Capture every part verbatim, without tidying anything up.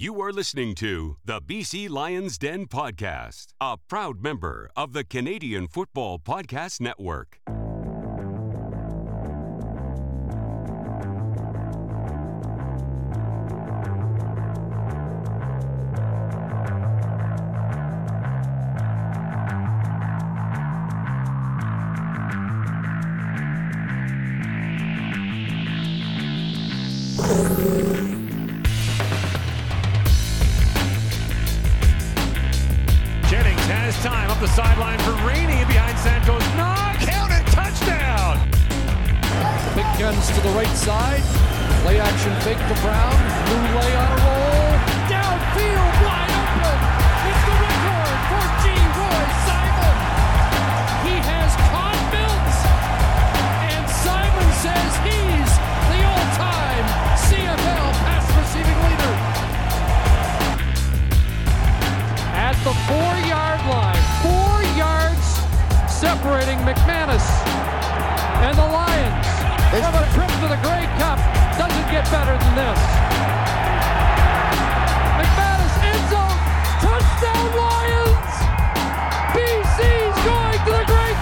You are listening to the B C Lions Den Podcast, a proud member of the Canadian Football Podcast Network. Jennings has time up the sideline for Rainey behind Santos. Knock, count and touchdown! Big guns to the right side. Play action fake to Brown. Lulay on a roll. Downfield, wide open. It's the record for G. Roy Simon. He has caught Mills. And Simon says he's the all-time C F L pass receiving leader. At the four-yard line. Four yards separating McManus and the Lions. From a trip to the Grey Cup, doesn't get better than this. McManus, end zone, touchdown Lions! B C's going to the Grey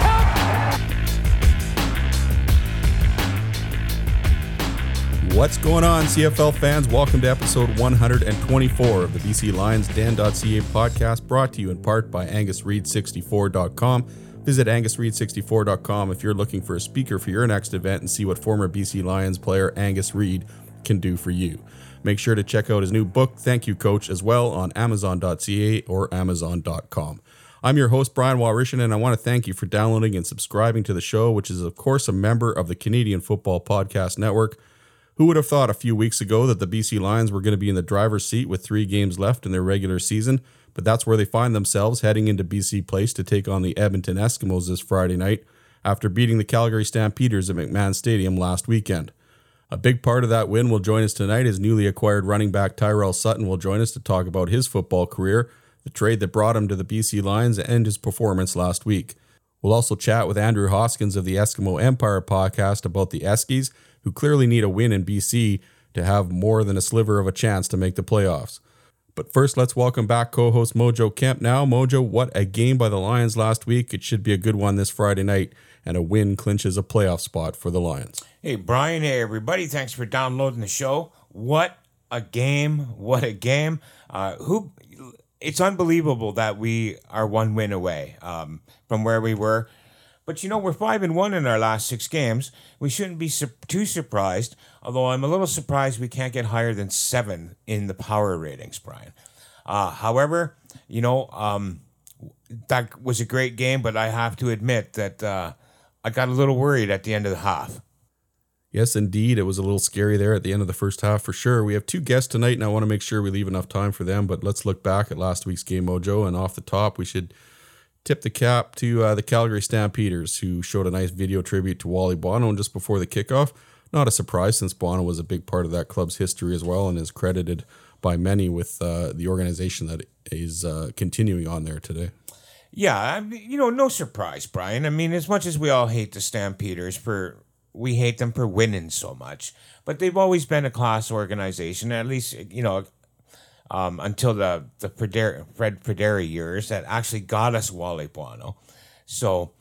Cup! What's going on, C F L fans? Welcome to episode one hundred twenty-four of the B C Lions Den dot C A podcast, brought to you in part by Angus Reid sixty-four dot com. Visit Angus Reid sixty-four dot com if you're looking for a speaker for your next event and see what former B C Lions player Angus Reid can do for you. Make sure to check out his new book, Thank You Coach, as well on Amazon dot C A or Amazon dot com. I'm your host, Brian Walrishan, and I want to thank you for downloading and subscribing to the show, which is, of course, a member of the Canadian Football Podcast Network. Who would have thought a few weeks ago that the B C Lions were going to be in the driver's seat with three games left in their regular season? But that's where they find themselves, heading into B C Place to take on the Edmonton Eskimos this Friday night after beating the Calgary Stampeders at McMahon Stadium last weekend. A big part of that win will join us tonight as newly acquired running back Tyrell Sutton will join us to talk about his football career, the trade that brought him to the B C Lions, and his performance last week. We'll also chat with Andrew Hoskins of the Eskimo Empire podcast about the Eskies, who clearly need a win in B C to have more than a sliver of a chance to make the playoffs. But first, let's welcome back co-host Mojo Kemp. Now, Mojo, what a game by the Lions last week. It should be a good one this Friday night, and a win clinches a playoff spot for the Lions. Hey, Brian. Hey, everybody. Thanks for downloading the show. What a game. What a game. Uh, who? It's unbelievable that we are one win away um, from where we were. But, you know, we're five and one in our last six games. We shouldn't be su- too surprised, although I'm a little surprised we can't get higher than seven in the power ratings, Brian. Uh, however, you know, um, that was a great game, but I have to admit that uh, I got a little worried at the end of the half. Yes, indeed. It was a little scary there at the end of the first half for sure. We have two guests tonight, and I want to make sure we leave enough time for them. But let's look back at last week's game, Mojo. And off the top, we should tip the cap to uh, the Calgary Stampeders, who showed a nice video tribute to Wally Bono just before the kickoff. Not a surprise, since Bono was a big part of that club's history as well and is credited by many with uh, the organization that is uh, continuing on there today. Yeah, I mean, you know, no surprise, Brian. I mean, as much as we all hate the Stampeders for, we hate them for winning so much, but they've always been a class organization, at least, you know, um, until the, the Fred Frederi years that actually got us Wally Bono. So,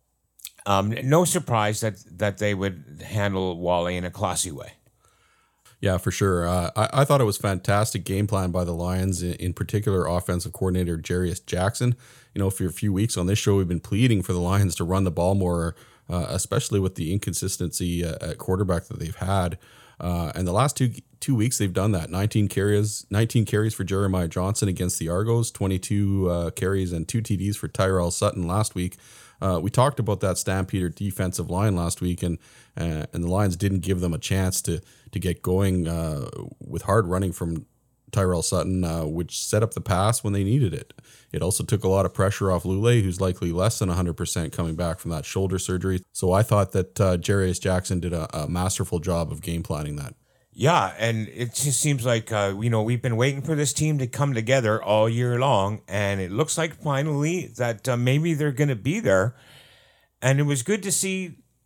um, no surprise that, that they would handle Wally in a classy way. Yeah, for sure. Uh, I, I thought it was fantastic game plan by the Lions, in, in particular offensive coordinator Jarius Jackson. You know, for a few weeks on this show, we've been pleading for the Lions to run the ball more, uh, especially with the inconsistency uh, at quarterback that they've had. Uh, and the last two two weeks, they've done that. nineteen carries, nineteen carries for Jeremiah Johnson against the Argos, twenty-two uh, carries and two T Ds for Tyrell Sutton last week. Uh, we talked about that Stampeder defensive line last week, and uh, and the Lions didn't give them a chance to to get going uh, with hard running from Tyrell Sutton, uh, which set up the pass when they needed it. It also took a lot of pressure off Lulay, who's likely less than one hundred percent coming back from that shoulder surgery. So I thought that uh, Jarius Jackson did a, a masterful job of game planning that. Yeah, and it just seems like, uh, you know, we've been waiting for this team to come together all year long, and it looks like finally that uh, maybe they're going to be there. And it was good to see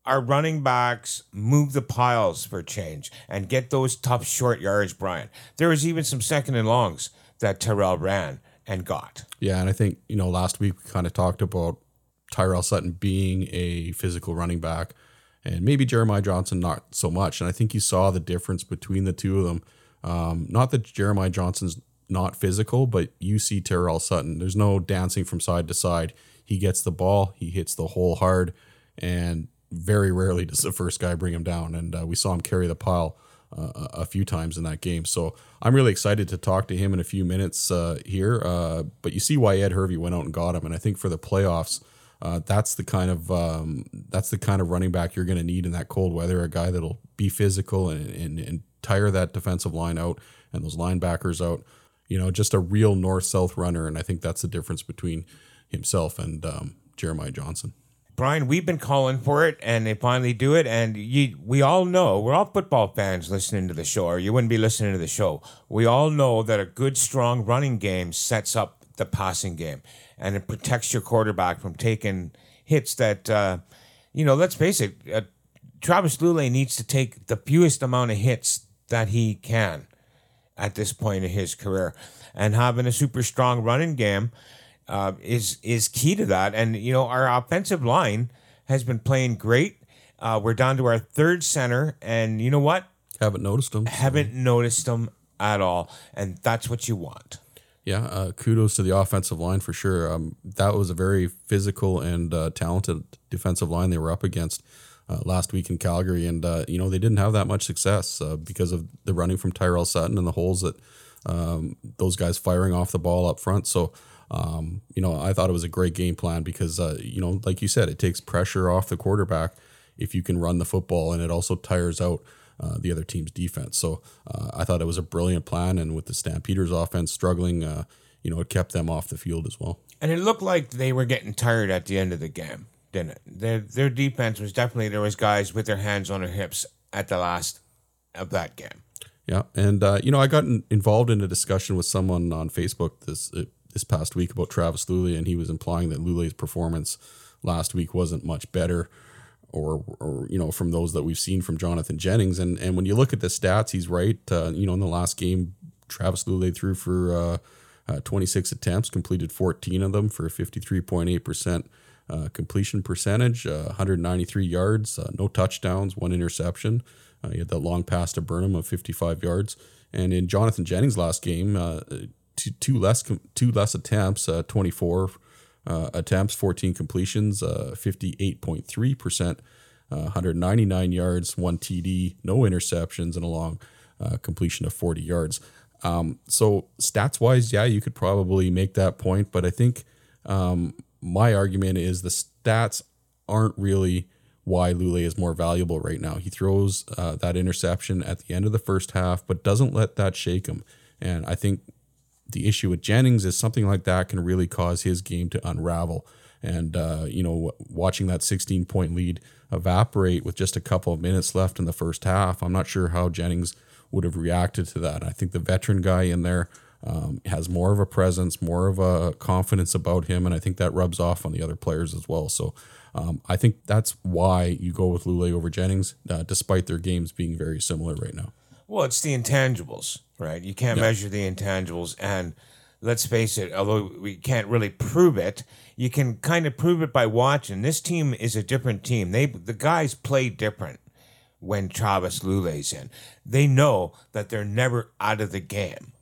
our running backs move the piles for change and get those tough short yards, Brian. There was even some second and longs that Tyrell ran and got. Yeah, and I think, you know, last week we kind of talked about Tyrell Sutton being a physical running back and maybe Jeremiah Johnson not so much. And I think you saw the difference between the two of them. Um, not that Jeremiah Johnson's not physical, but you see Tyrell Sutton. There's no dancing from side to side. He gets the ball, he hits the hole hard, and very rarely does the first guy bring him down. And uh, we saw him carry the pile uh, a few times in that game. So I'm really excited to talk to him in a few minutes uh, here. Uh, but you see why Ed Hervey went out and got him. And I think for the playoffs, uh, that's the kind of um, that's the kind of running back you're going to need in that cold weather. A guy that'll be physical and, and, and tire that defensive line out and those linebackers out. You know, just a real north-south runner. And I think that's the difference between himself and um, Jeremiah Johnson. Brian, we've been calling for it, and they finally do it. And you, we all know, we're all football fans listening to the show, or you wouldn't be listening to the show. We all know that a good, strong running game sets up the passing game, and it protects your quarterback from taking hits that, uh, you know, let's face it, uh, Travis Lulay needs to take the fewest amount of hits that he can at this point in his career. And having a super strong running game Uh, is is key to that. And, you know, our offensive line has been playing great. Uh, we're down to our third center, and you know what? Haven't noticed him. Haven't noticed him at all, and that's what you want. Yeah, uh, kudos to the offensive line for sure. Um, that was a very physical and uh, talented defensive line they were up against uh, last week in Calgary, and, uh, you know, they didn't have that much success uh, because of the running from Tyrell Sutton and the holes that um, those guys firing off the ball up front. So, Um, you know, I thought it was a great game plan because, uh, you know, like you said, it takes pressure off the quarterback if you can run the football, and it also tires out uh, the other team's defense. So uh, I thought it was a brilliant plan, and with the Stampeders offense struggling, uh, you know, it kept them off the field as well. And it looked like they were getting tired at the end of the game, didn't it? Their, their defense was definitely, there was guys with their hands on their hips at the last of that game. Yeah, and, uh, you know, I got in, involved in a discussion with someone on Facebook this uh, this past week about Travis Lulay, and he was implying that Lulay's performance last week wasn't much better or, or you know, from those that we've seen from Jonathan Jennings. And and when you look at the stats, he's right. Uh, you know, in the last game, Travis Lulay threw for uh, uh, twenty-six attempts, completed fourteen of them for a fifty-three point eight percent uh, completion percentage, uh, one hundred ninety-three yards, uh, no touchdowns, one interception. Uh, he had that long pass to Burnham of fifty-five yards. And in Jonathan Jennings' last game, uh, Two, two less two less attempts, uh, twenty-four uh, attempts, fourteen completions, uh, fifty-eight point three percent, uh, one hundred ninety-nine yards, one T D, no interceptions, and a long uh, completion of forty yards. Um, so stats-wise, yeah, you could probably make that point, but I think um, my argument is the stats aren't really why Lulay is more valuable right now. He throws uh, that interception at the end of the first half, but doesn't let that shake him. And I think the issue with Jennings is something like that can really cause his game to unravel. And, uh, you know, watching that sixteen-point lead evaporate with just a couple of minutes left in the first half, I'm not sure how Jennings would have reacted to that. I think the veteran guy in there um, has more of a presence, more of a confidence about him, and I think that rubs off on the other players as well. So um, I think that's why you go with Lulay over Jennings, uh, despite their games being very similar right now. Well, it's the intangibles, right? You can't Yeah. measure the intangibles. And let's face it, although we can't really prove it, you can kind of prove it by watching. This team is a different team. They The guys play different when Travis Lulay's in. They know that they're never out of the game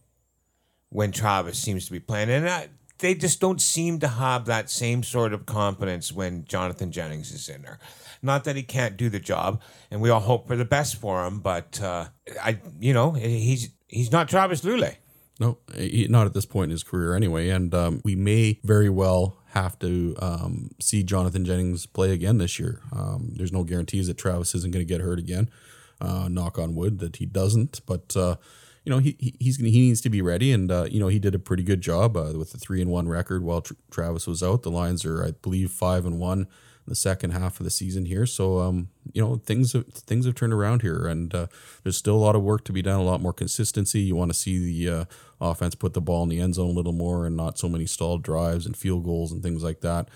when Travis seems to be playing. And I, they just don't seem to have that same sort of confidence when Jonathan Jennings is in there. Not that he can't do the job, and we all hope for the best for him, but uh, I, you know, he's he's not Travis Lulay. No, he, not at this point in his career anyway. And um, we may very well have to um, see Jonathan Jennings play again this year. Um, there's no guarantees that Travis isn't going to get hurt again. Uh, knock on wood that he doesn't. But uh, you know, he, he he's gonna, he needs to be ready. And uh, you know, he did a pretty good job uh, with the three and one record while Tra- Travis was out. The Lions are, I believe, five and one the second half of the season here. So, um, you know, things have, things have turned around here, and uh, there's still a lot of work to be done, a lot more consistency. You want to see the uh, offense put the ball in the end zone a little more and not so many stalled drives and field goals and things like that.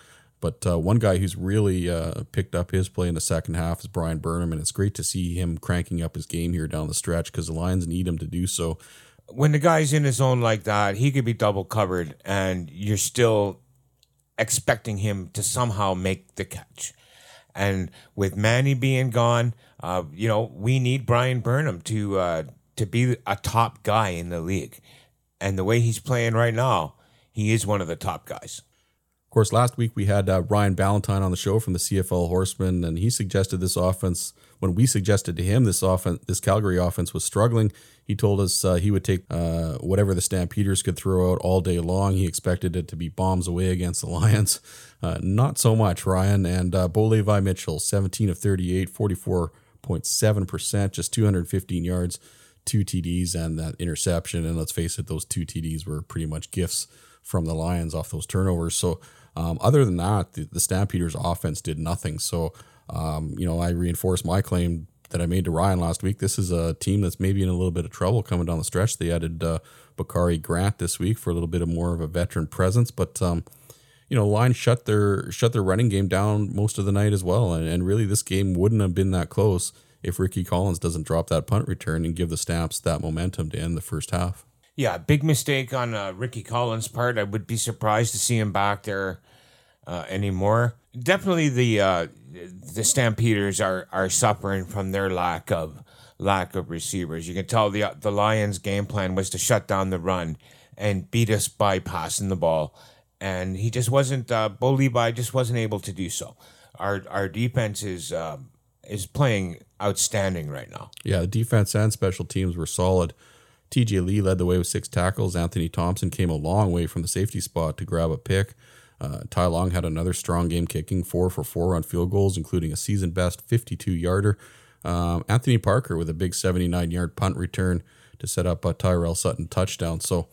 But uh, one guy who's really uh, picked up his play in the second half is Brian Burnham, and it's great to see him cranking up his game here down the stretch because the Lions need him to do so. When the guy's in his zone like that, he could be double covered, and you're still expecting him to somehow make the catch. And with Manny being gone, uh, you know, we need Brian Burnham to uh, to be a top guy in the league. And the way he's playing right now, he is one of the top guys. Of course, last week we had uh, Ryan Ballantyne on the show from the C F L Horsemen, and he suggested this offense. When we suggested to him this offense, this Calgary offense was struggling, he told us uh, he would take uh, whatever the Stampeders could throw out all day long. He expected it to be bombs away against the Lions. Uh, not so much, Ryan. And uh, Bo Levi Mitchell, seventeen of thirty-eight, forty-four point seven percent, just two hundred fifteen yards, two T Ds, and that interception. And let's face it, those two T Ds were pretty much gifts from the Lions off those turnovers. So um, other than that, the, the Stampeders offense did nothing. So, um, you know, I reinforced my claim that I made to Ryan last week. This is a team that's maybe in a little bit of trouble coming down the stretch. They added uh, Bakari Grant this week for a little bit of more of a veteran presence, but um, you know, Lions shut their shut their running game down most of the night as well, and, and really this game wouldn't have been that close if Ricky Collins doesn't drop that punt return and give the Stamps that momentum to end the first half. Yeah, big mistake on uh, Ricky Collins' part. I would be surprised to see him back there uh, anymore. Definitely, the uh, the Stampeders are are suffering from their lack of lack of receivers. You can tell the the Lions' game plan was to shut down the run and beat us by passing the ball, and he just wasn't. Uh, Bo Levi just wasn't able to do so. Our our defense is uh, is playing outstanding right now. Yeah, the defense and special teams were solid. T J Lee led the way with six tackles. Anthony Thompson came a long way from the safety spot to grab a pick. Uh, Ty Long had another strong game kicking, four for four on field goals, including a season-best fifty-two-yarder. Um, Anthony Parker with a big seventy-nine-yard punt return to set up a Tyrell Sutton touchdown. So,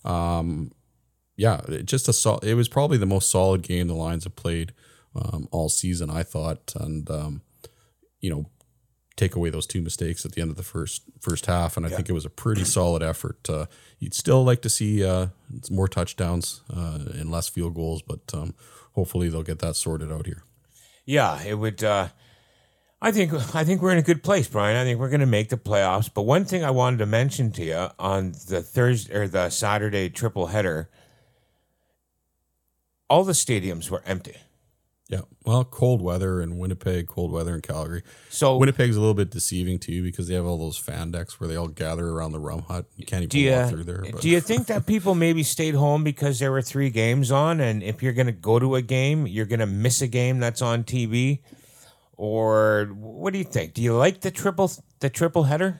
um, yeah, it just a sol- it was probably the most solid game the Lions have played um, all season, I thought. And, um, you know, take away those two mistakes at the end of the first first half, and I yeah. think it was a pretty solid effort. Uh, you'd still like to see uh, more touchdowns uh, and less field goals, but um, hopefully they'll get that sorted out here. Yeah, it would. Uh, I think I think we're in a good place, Brian. I think we're going to make the playoffs. But one thing I wanted to mention to you on the Thursday or the Saturday triple header, all the stadiums were empty. Yeah, well, cold weather in Winnipeg, cold weather in Calgary. So Winnipeg's a little bit deceiving too because they have all those fan decks where they all gather around the rum hut. You can't even you, walk through there. But. Do you think that people maybe stayed home because there were three games on, and if you're going to go to a game, you're going to miss a game that's on T V? Or what do you think? Do you like the triple the triple header?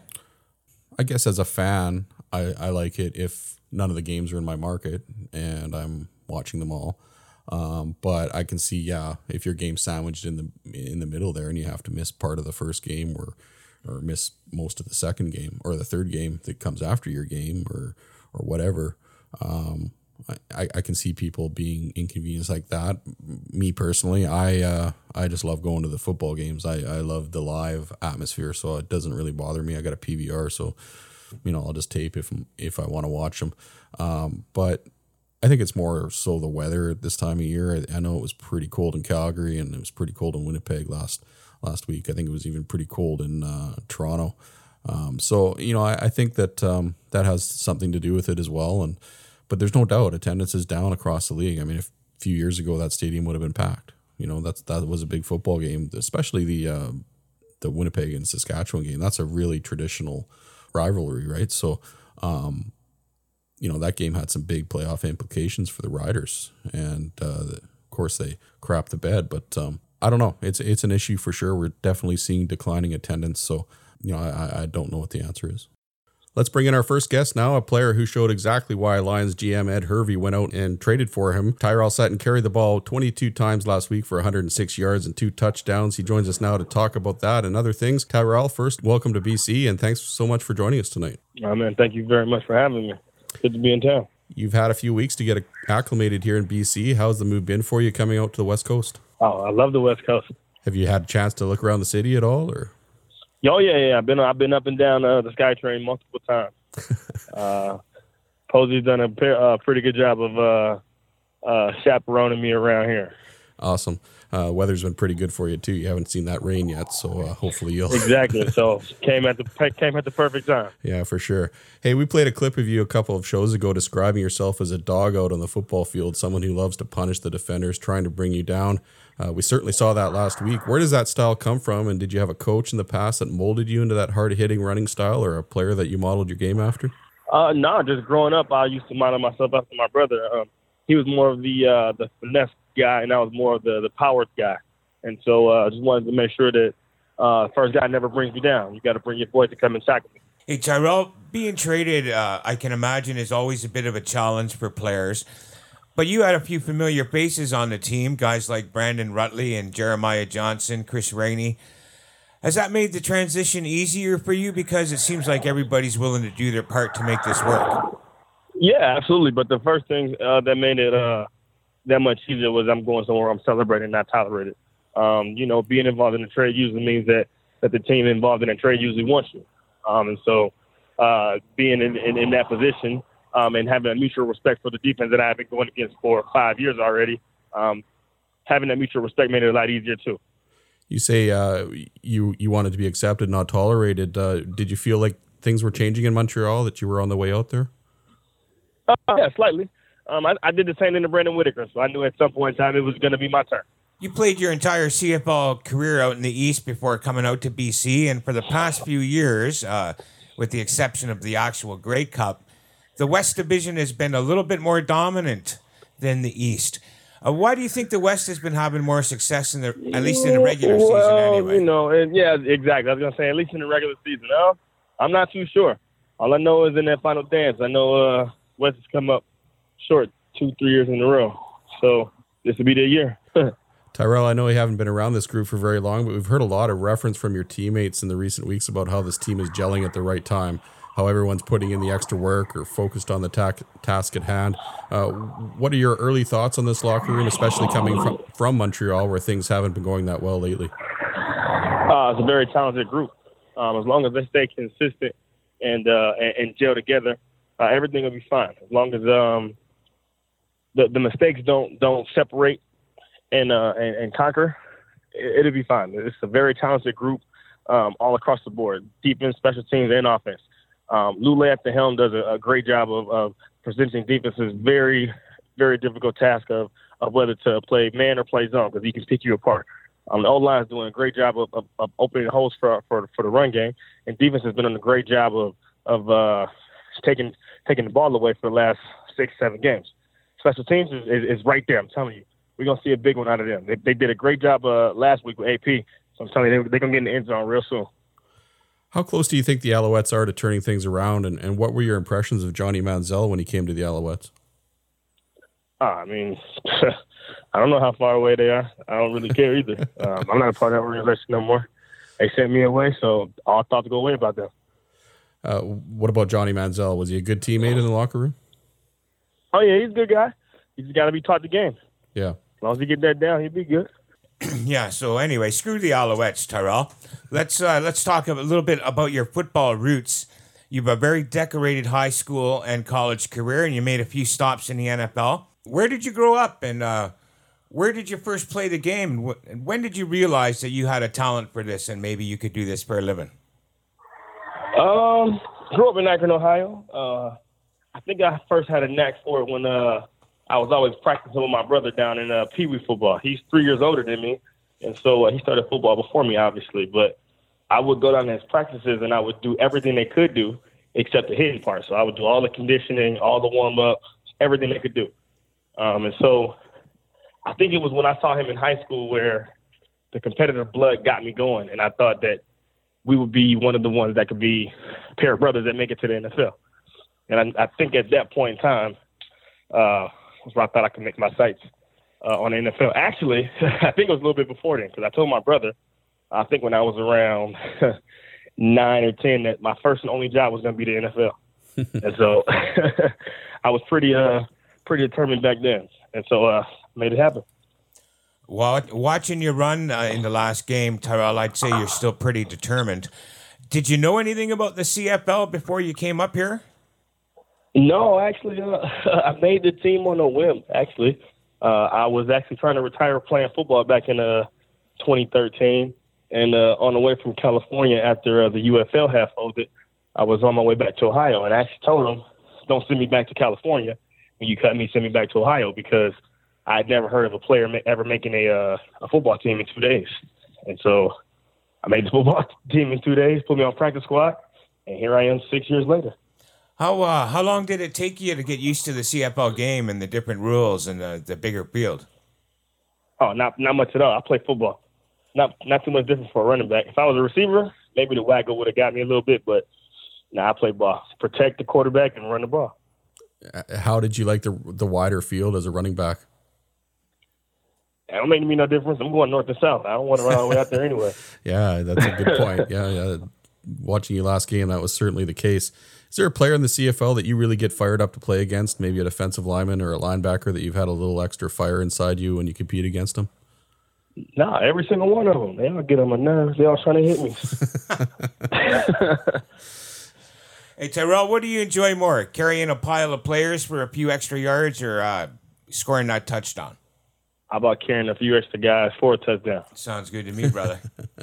I guess as a fan, I, I like it if none of the games are in my market and I'm watching them all. Um, but I can see, yeah, if your game's sandwiched in the in the middle there and you have to miss part of the first game or or miss most of the second game or the third game that comes after your game or or whatever, um, I, I can see people being inconvenienced like that. Me personally, I uh, I just love going to the football games. I, I love the live atmosphere, so it doesn't really bother me. I got a P V R, so you know I'll just tape if if I want to watch them. Um, but I think it's more so the weather at this time of year. I, I know it was pretty cold in Calgary and it was pretty cold in Winnipeg last last week. I think it was even pretty cold in uh, Toronto. Um, so, you know, I, I think that um, that has something to do with it as well. And But there's no doubt attendance is down across the league. I mean, if, a few years ago that stadium would have been packed. You know, that's that was a big football game, especially the uh, the Winnipeg and Saskatchewan game. That's a really traditional rivalry, right? So, um you know, that game had some big playoff implications for the Riders. And, uh, of course, they crapped the bed. But um, I don't know. It's it's an issue for sure. We're definitely seeing declining attendance. So, you know, I, I don't know what the answer is. Let's bring in our first guest now, a player who showed exactly why Lions G M Ed Hervey went out and traded for him. Tyrell Sutton carried the ball twenty-two times last week for one hundred six yards and two touchdowns. He joins us now to talk about that and other things. Tyrell, first, welcome to B C, and thanks so much for joining us tonight. Oh, man, thank you very much for having me. Good to be in town. You've had a few weeks to get acclimated here in B C. How's the move been for you coming out to the West Coast? Oh, I love the West Coast. Have you had a chance to look around the city at all, or? Oh yeah, yeah. I've been I've been up and down uh, the SkyTrain multiple times. uh, Posey's done a uh, pretty good job of uh, uh, chaperoning me around here. Awesome. Uh, weather's been pretty good for you too. You haven't seen that rain yet, so uh, hopefully you'll. Exactly. So came at the came at the perfect time. Yeah, for sure. Hey, we played a clip of you a couple of shows ago describing yourself as a dog out on the football field, someone who loves to punish the defenders, trying to bring you down. Uh, we certainly saw that last week. Where does that style come from? And did you have a coach in the past that molded you into that hard-hitting running style, or a player that you modeled your game after? Uh, no, just growing up, I used to model myself after my brother. Um, he was more of the uh, the finesse guy, and I was more of the, the power guy. And so I uh, just wanted to make sure that uh, first guy never brings you down. You got to bring your boy to come and tackle me. Hey, Tyrell, being traded, uh, I can imagine, is always a bit of a challenge for players. But you had a few familiar faces on the team, guys like Brandon Rutley and Jeremiah Johnson, Chris Rainey. Has that made the transition easier for you? Because it seems like everybody's willing to do their part to make this work. Yeah, absolutely. But the first thing uh, that made it uh, that much easier was I'm going somewhere I'm celebrated, not tolerated. Um, you know, being involved in a trade usually means that, that the team involved in a trade usually wants you. Um, and so uh, being in, in, in that position um, and having a mutual respect for the defense that I've been going against for five years already, um, having that mutual respect made it a lot easier too. You say uh, you you wanted to be accepted, not tolerated. Uh, did you feel like things were changing in Montreal, that you were on the way out there? Uh, yeah, slightly. Um, I, I did the same thing to Brandon Whitaker, so I knew at some point in time it was going to be my turn. You played your entire C F L career out in the East before coming out to B C, and for the past few years, uh, with the exception of the actual Grey Cup, the West Division has been a little bit more dominant than the East. Uh, why do you think the West has been having more success in the, at least in the regular well, season anyway? You know, and yeah, exactly. I was going to say, at least in the regular season. No, I'm not too sure. All I know is in that final dance, I know uh, West has come up short two, three years in a row. So this will be their year. Tyrell, I know you haven't been around this group for very long, but we've heard a lot of reference from your teammates in the recent weeks about how this team is gelling at the right time, how everyone's putting in the extra work or focused on the ta- task at hand. Uh, what are your early thoughts on this locker room, especially coming from, from Montreal, where things haven't been going that well lately? Uh, it's a very talented group. Um, as long as they stay consistent and uh, and, and gel together, uh, everything will be fine. As long as um, the the mistakes don't don't separate and uh, and, and conquer, it, it'll be fine. It's a very talented group um, all across the board, defense, special teams, and offense. Um, Lule at the helm does a, a great job of, of presenting defenses very, very difficult task of, of whether to play man or play zone, because he can pick you apart. Um, the O-line is doing a great job of, of, of opening holes for, for for the run game, and defense has been doing a great job of of uh, taking taking the ball away for the last six, seven games. Special teams is, is, is right there. I'm telling you, we're gonna see a big one out of them. They, they did a great job uh, last week with A P, so I'm telling you, they, they're gonna get in the end zone real soon. How close do you think the Alouettes are to turning things around, and, and what were your impressions of Johnny Manziel when he came to the Alouettes? Uh, I mean, I don't know how far away they are. I don't really care either. um, I'm not a part of that organization no more. They sent me away, so all thoughts go away about them. Uh, what about Johnny Manziel? Was he a good teammate in the locker room? Oh, yeah, he's a good guy. He's got to be taught the game. Yeah. As long as he get that down, he'll be good. Yeah, so anyway, screw the Alouettes, Tyrell. Let's uh, let's talk a little bit about your football roots. You have a very decorated high school and college career, and you made a few stops in the N F L. Where did you grow up, and uh, where did you first play the game? And when did you realize that you had a talent for this and maybe you could do this for a living? Um, grew up in Akron, Ohio. Uh, I think I first had a knack for it when uh, I was always practicing with my brother down in uh, Pee Wee football. He's three years older than me, and so uh, he started football before me, obviously. But I would go down to his practices, and I would do everything they could do except the hitting part. So I would do all the conditioning, all the warm-up, everything they could do. Um, and so I think it was when I saw him in high school where the competitive blood got me going, and I thought that we would be one of the ones that could be a pair of brothers that make it to the N F L. And I, I think at that point in time uh, was where I thought I could make my sights uh, on the N F L. Actually, I think it was a little bit before then, because I told my brother, I think when I was around nine or ten, that my first and only job was going to be the N F L. And so I was pretty uh, pretty determined back then. And so I uh, made it happen. Well, watching you run uh, in the last game, Tyrell, I'd say you're still pretty determined. Did you know anything about the C F L before you came up here? No, actually, uh, I made the team on a whim, actually. Uh, I was actually trying to retire playing football back in uh, twenty thirteen. And uh, on the way from California after uh, the U F L had folded, I was on my way back to Ohio. And I actually told them, don't send me back to California. When you cut me, send me back to Ohio, because I had never heard of a player ma- ever making a uh, a football team in two days. And so I made the football team in two days, put me on practice squad, and here I am six years later. How uh, how long did it take you to get used to the C F L game and the different rules and the, the bigger field? Oh, not not much at all. I play football. Not not too much different for a running back. If I was a receiver, maybe the waggle would have got me a little bit, but nah, I play ball. Protect the quarterback and run the ball. How did you like the the wider field as a running back? It don't make me no difference. I'm going north and south. I don't want to run all the way out there anyway. Yeah, that's a good point. Yeah, yeah. Watching your last game, that was certainly the case. Is there a player in the C F L that you really get fired up to play against? Maybe a defensive lineman or a linebacker that you've had a little extra fire inside you when you compete against them? Nah, every single one of them. They all get on my nerves. They all trying to hit me. Hey, Tyrell, what do you enjoy more? Carrying a pile of players for a few extra yards or uh, scoring that touchdown? How about carrying a few extra guys for a touchdown? Sounds good to me, brother.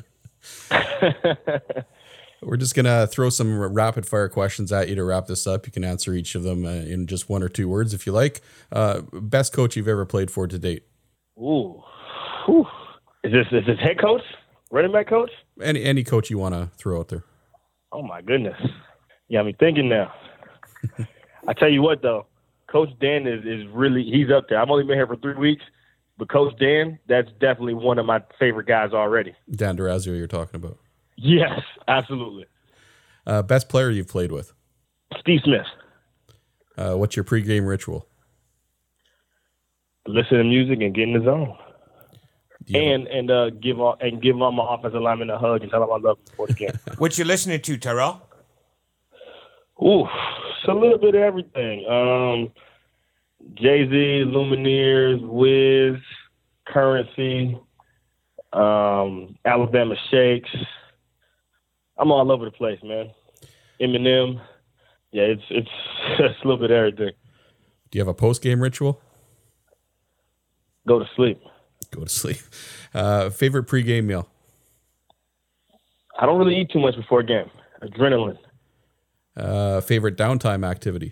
We're just going to throw some rapid fire questions at you to wrap this up. You can answer each of them uh, in just one or two words if you like. Uh, best coach you've ever played for to date? Ooh. Whew. Is this is this head coach? Running back coach? Any any coach you want to throw out there. Oh, my goodness. You got me thinking now. I tell you what, though. Coach Dan is, is really – he's up there. I've only been here for three weeks, but Coach Dan, that's definitely one of my favorite guys already. Dan Durazio you're talking about. Yes, absolutely. Uh, best player you've played with? Steve Smith. Uh, what's your pregame ritual? Listen to music and get in the zone. Yeah. And and uh, give all and give all my offensive linemen a hug and tell them I love them before the game. What you listening to, Tyrell? Ooh, it's a little bit of everything. Um, Jay-Z, Lumineers, Wiz, Currency, um, Alabama Shakes. I'm all over the place, man. Eminem. Yeah, it's it's it's a little bit of everything. Do you have a post-game ritual? Go to sleep. Go to sleep. Uh, favorite pregame meal? I don't really eat too much before a game. Adrenaline. Uh, favorite downtime activity?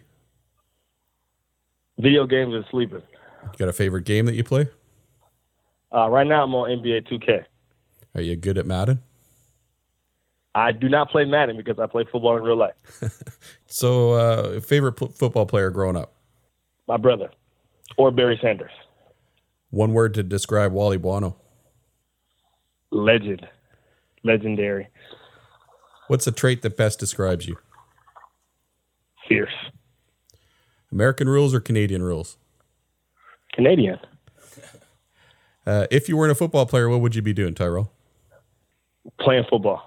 Video games and sleeping. You got a favorite game that you play? Uh, right now I'm on N B A two K. Are you good at Madden? I do not play Madden because I play football in real life. So, uh, favorite p- football player growing up? My brother. Or Barry Sanders. One word to describe Wally Buono. Legend. Legendary. What's a trait that best describes you? Fierce. American rules or Canadian rules? Canadian. Uh, if you weren't a football player, what would you be doing, Tyrell? Playing football.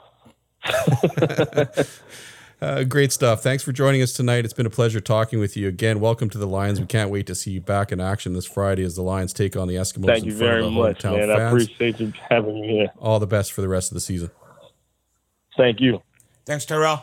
uh, great stuff. Thanks for joining us tonight. It's been a pleasure talking with you again. Welcome to the Lions. We can't wait to see you back in action this Friday as the Lions take on the Eskimos. Thank in you front very of the much, hometown man. fans. I appreciate you having me here. All the best for the rest of the season. Thank you. Thanks, Tyrell.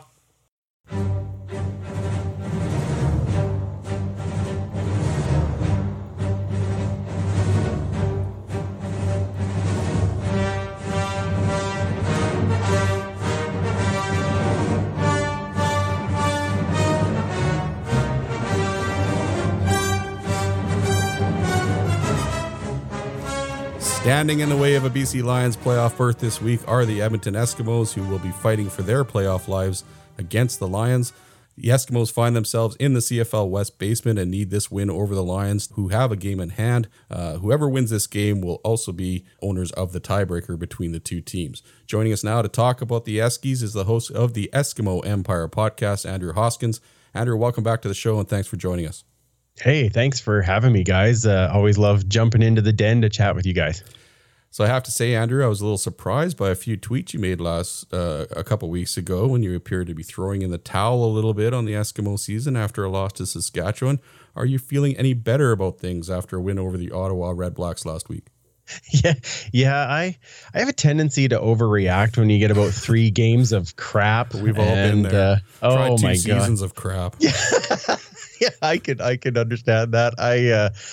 Standing in the way of a B C Lions playoff berth this week are the Edmonton Eskimos, who will be fighting for their playoff lives against the Lions. The Eskimos find themselves in the C F L West basement and need this win over the Lions, who have a game in hand. Uh, whoever wins this game will also be owners of the tiebreaker between the two teams. Joining us now to talk about the Eskies is the host of the Eskimo Empire podcast, Andrew Hoskins. Andrew, welcome back to the show, and thanks for joining us. Hey, thanks for having me, guys. Uh, always love jumping into the den to chat with you guys. So I have to say, Andrew, I was a little surprised by a few tweets you made last uh, a couple weeks ago when you appeared to be throwing in the towel a little bit on the Eskimo season after a loss to Saskatchewan. Are you feeling any better about things after a win over the Ottawa Red Blacks last week? Yeah, yeah. I I have a tendency to overreact when you get about three games of crap. We've all and, been there. Uh, Tried oh two my seasons God. of crap. Yeah, yeah. I could I could understand that. I. Uh,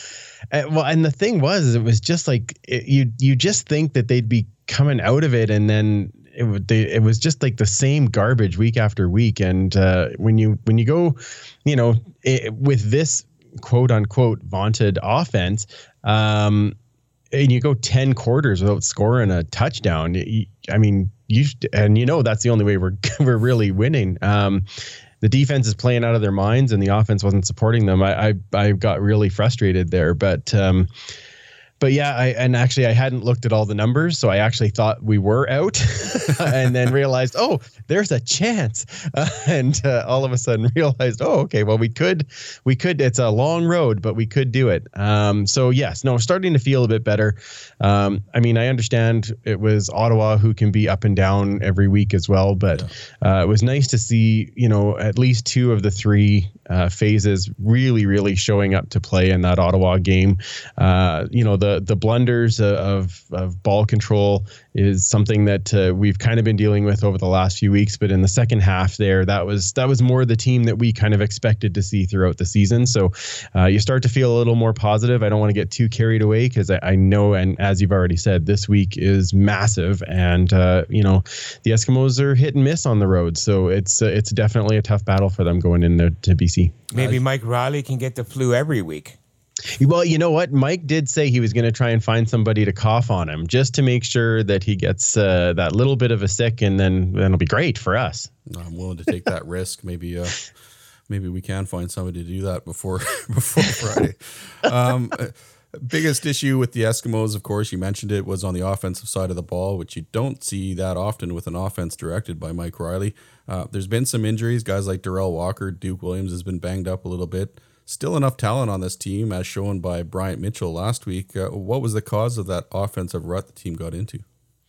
Uh, well, and the thing was, it was just like it, you you just think that they'd be coming out of it, and then it would they, it was just like the same garbage week after week. And uh, when you when you go, you know, it, with this quote unquote vaunted offense, um, and you go ten quarters without scoring a touchdown, you, I mean, you and you know that's the only way we're we're really winning. Um, The defense is playing out of their minds, and the offense wasn't supporting them. I I, I got really frustrated there, but um, but yeah, I and actually I hadn't looked at all the numbers, so I actually thought we were out, and then realized, oh, there's a chance, uh, and uh, all of a sudden realized, oh, okay, well we could we could. It's a long road, but we could do it. Um, so yes, no, starting to feel a bit better. Um, I mean, I understand it was Ottawa who can be up and down every week as well, but uh, it was nice to see, you know, at least two of the three uh, phases really, really showing up to play in that Ottawa game. Uh, you know, the the blunders of of ball control is something that uh, we've kind of been dealing with over the last few weeks, but in the second half there, that was that was more the team that we kind of expected to see throughout the season. So uh, you start to feel a little more positive. I don't want to get too carried away because I, I know, and as you've already said, this week is massive, and uh, you know, the Eskimos are hit and miss on the road, so it's uh, it's definitely a tough battle for them going into to B C. Maybe Mike Riley can get the flu every week. Well, you know what? Mike did say he was going to try and find somebody to cough on him just to make sure that he gets uh, that little bit of a sick, and then, then it'll be great for us. I'm willing to take that risk. Maybe uh, maybe we can find somebody to do that before before Friday. Um, biggest issue with the Eskimos, of course, you mentioned it, was on the offensive side of the ball, which you don't see that often with an offense directed by Mike Riley. Uh, there's been some injuries. Guys like Darrell Walker, Duke Williams has been banged up a little bit. Still enough talent on this team, as shown by Bryant Mitchell last week. Uh, what was the cause of that offensive rut the team got into?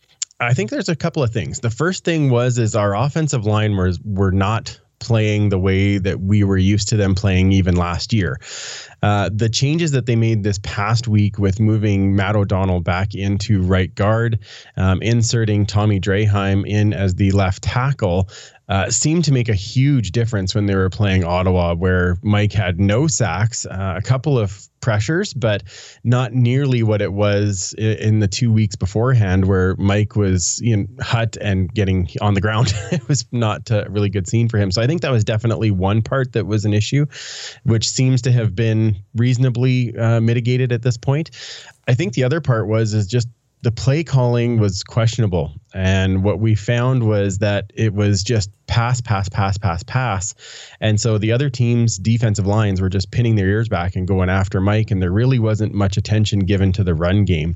I think there's a couple of things. The first thing was is our offensive line was were not playing the way that we were used to them playing even last year. Uh, the changes that they made this past week with moving Matt O'Donnell back into right guard, um, inserting Tommy Draheim in as the left tackle, uh, seemed to make a huge difference when they were playing Ottawa, where Mike had no sacks, uh, a couple of pressures, but not nearly what it was in the two weeks beforehand, where Mike was, you know, hut and getting on the ground. It was not a really good scene for him. So I think that was definitely one part that was an issue, which seems to have been reasonably uh, mitigated at this point. I think the other part was is just the play calling was questionable. And what we found was that it was just pass, pass, pass, pass, pass. And so the other team's defensive lines were just pinning their ears back and going after Mike. And there really wasn't much attention given to the run game.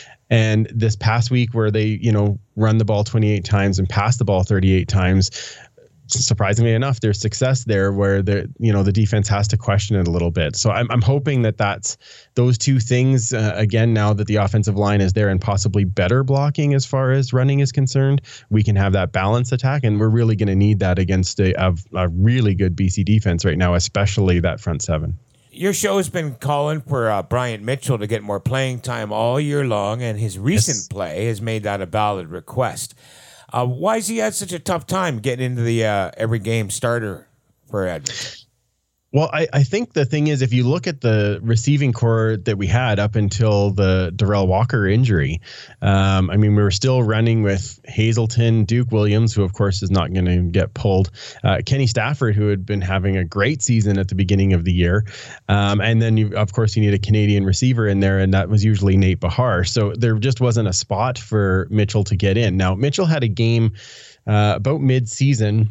And this past week where they, you know, run the ball twenty-eight times and pass the ball thirty-eight times, surprisingly enough, there's success there where the, you know, the defense has to question it a little bit. So I'm I'm hoping that that's those two things, uh, again, now that the offensive line is there and possibly better blocking as far as running is concerned, we can have that balance attack. And we're really going to need that against a, a, a really good B C defense right now, especially that front seven. Your show has been calling for uh, Bryant Mitchell to get more playing time all year long, and his recent yes. play has made that a valid request. Uh, why has he had such a tough time getting into the uh, every game starter for Edmonton? Well, I, I think the thing is, if you look at the receiving core that we had up until the Darrell Walker injury, um, I mean, we were still running with Hazelton, Duke Williams, who, of course, is not going to get pulled, uh, Kenny Stafford, who had been having a great season at the beginning of the year. Um, and then, you, of course, you need a Canadian receiver in there, and that was usually Nate Bahar. So there just wasn't a spot for Mitchell to get in. Now, Mitchell had a game uh, about mid-season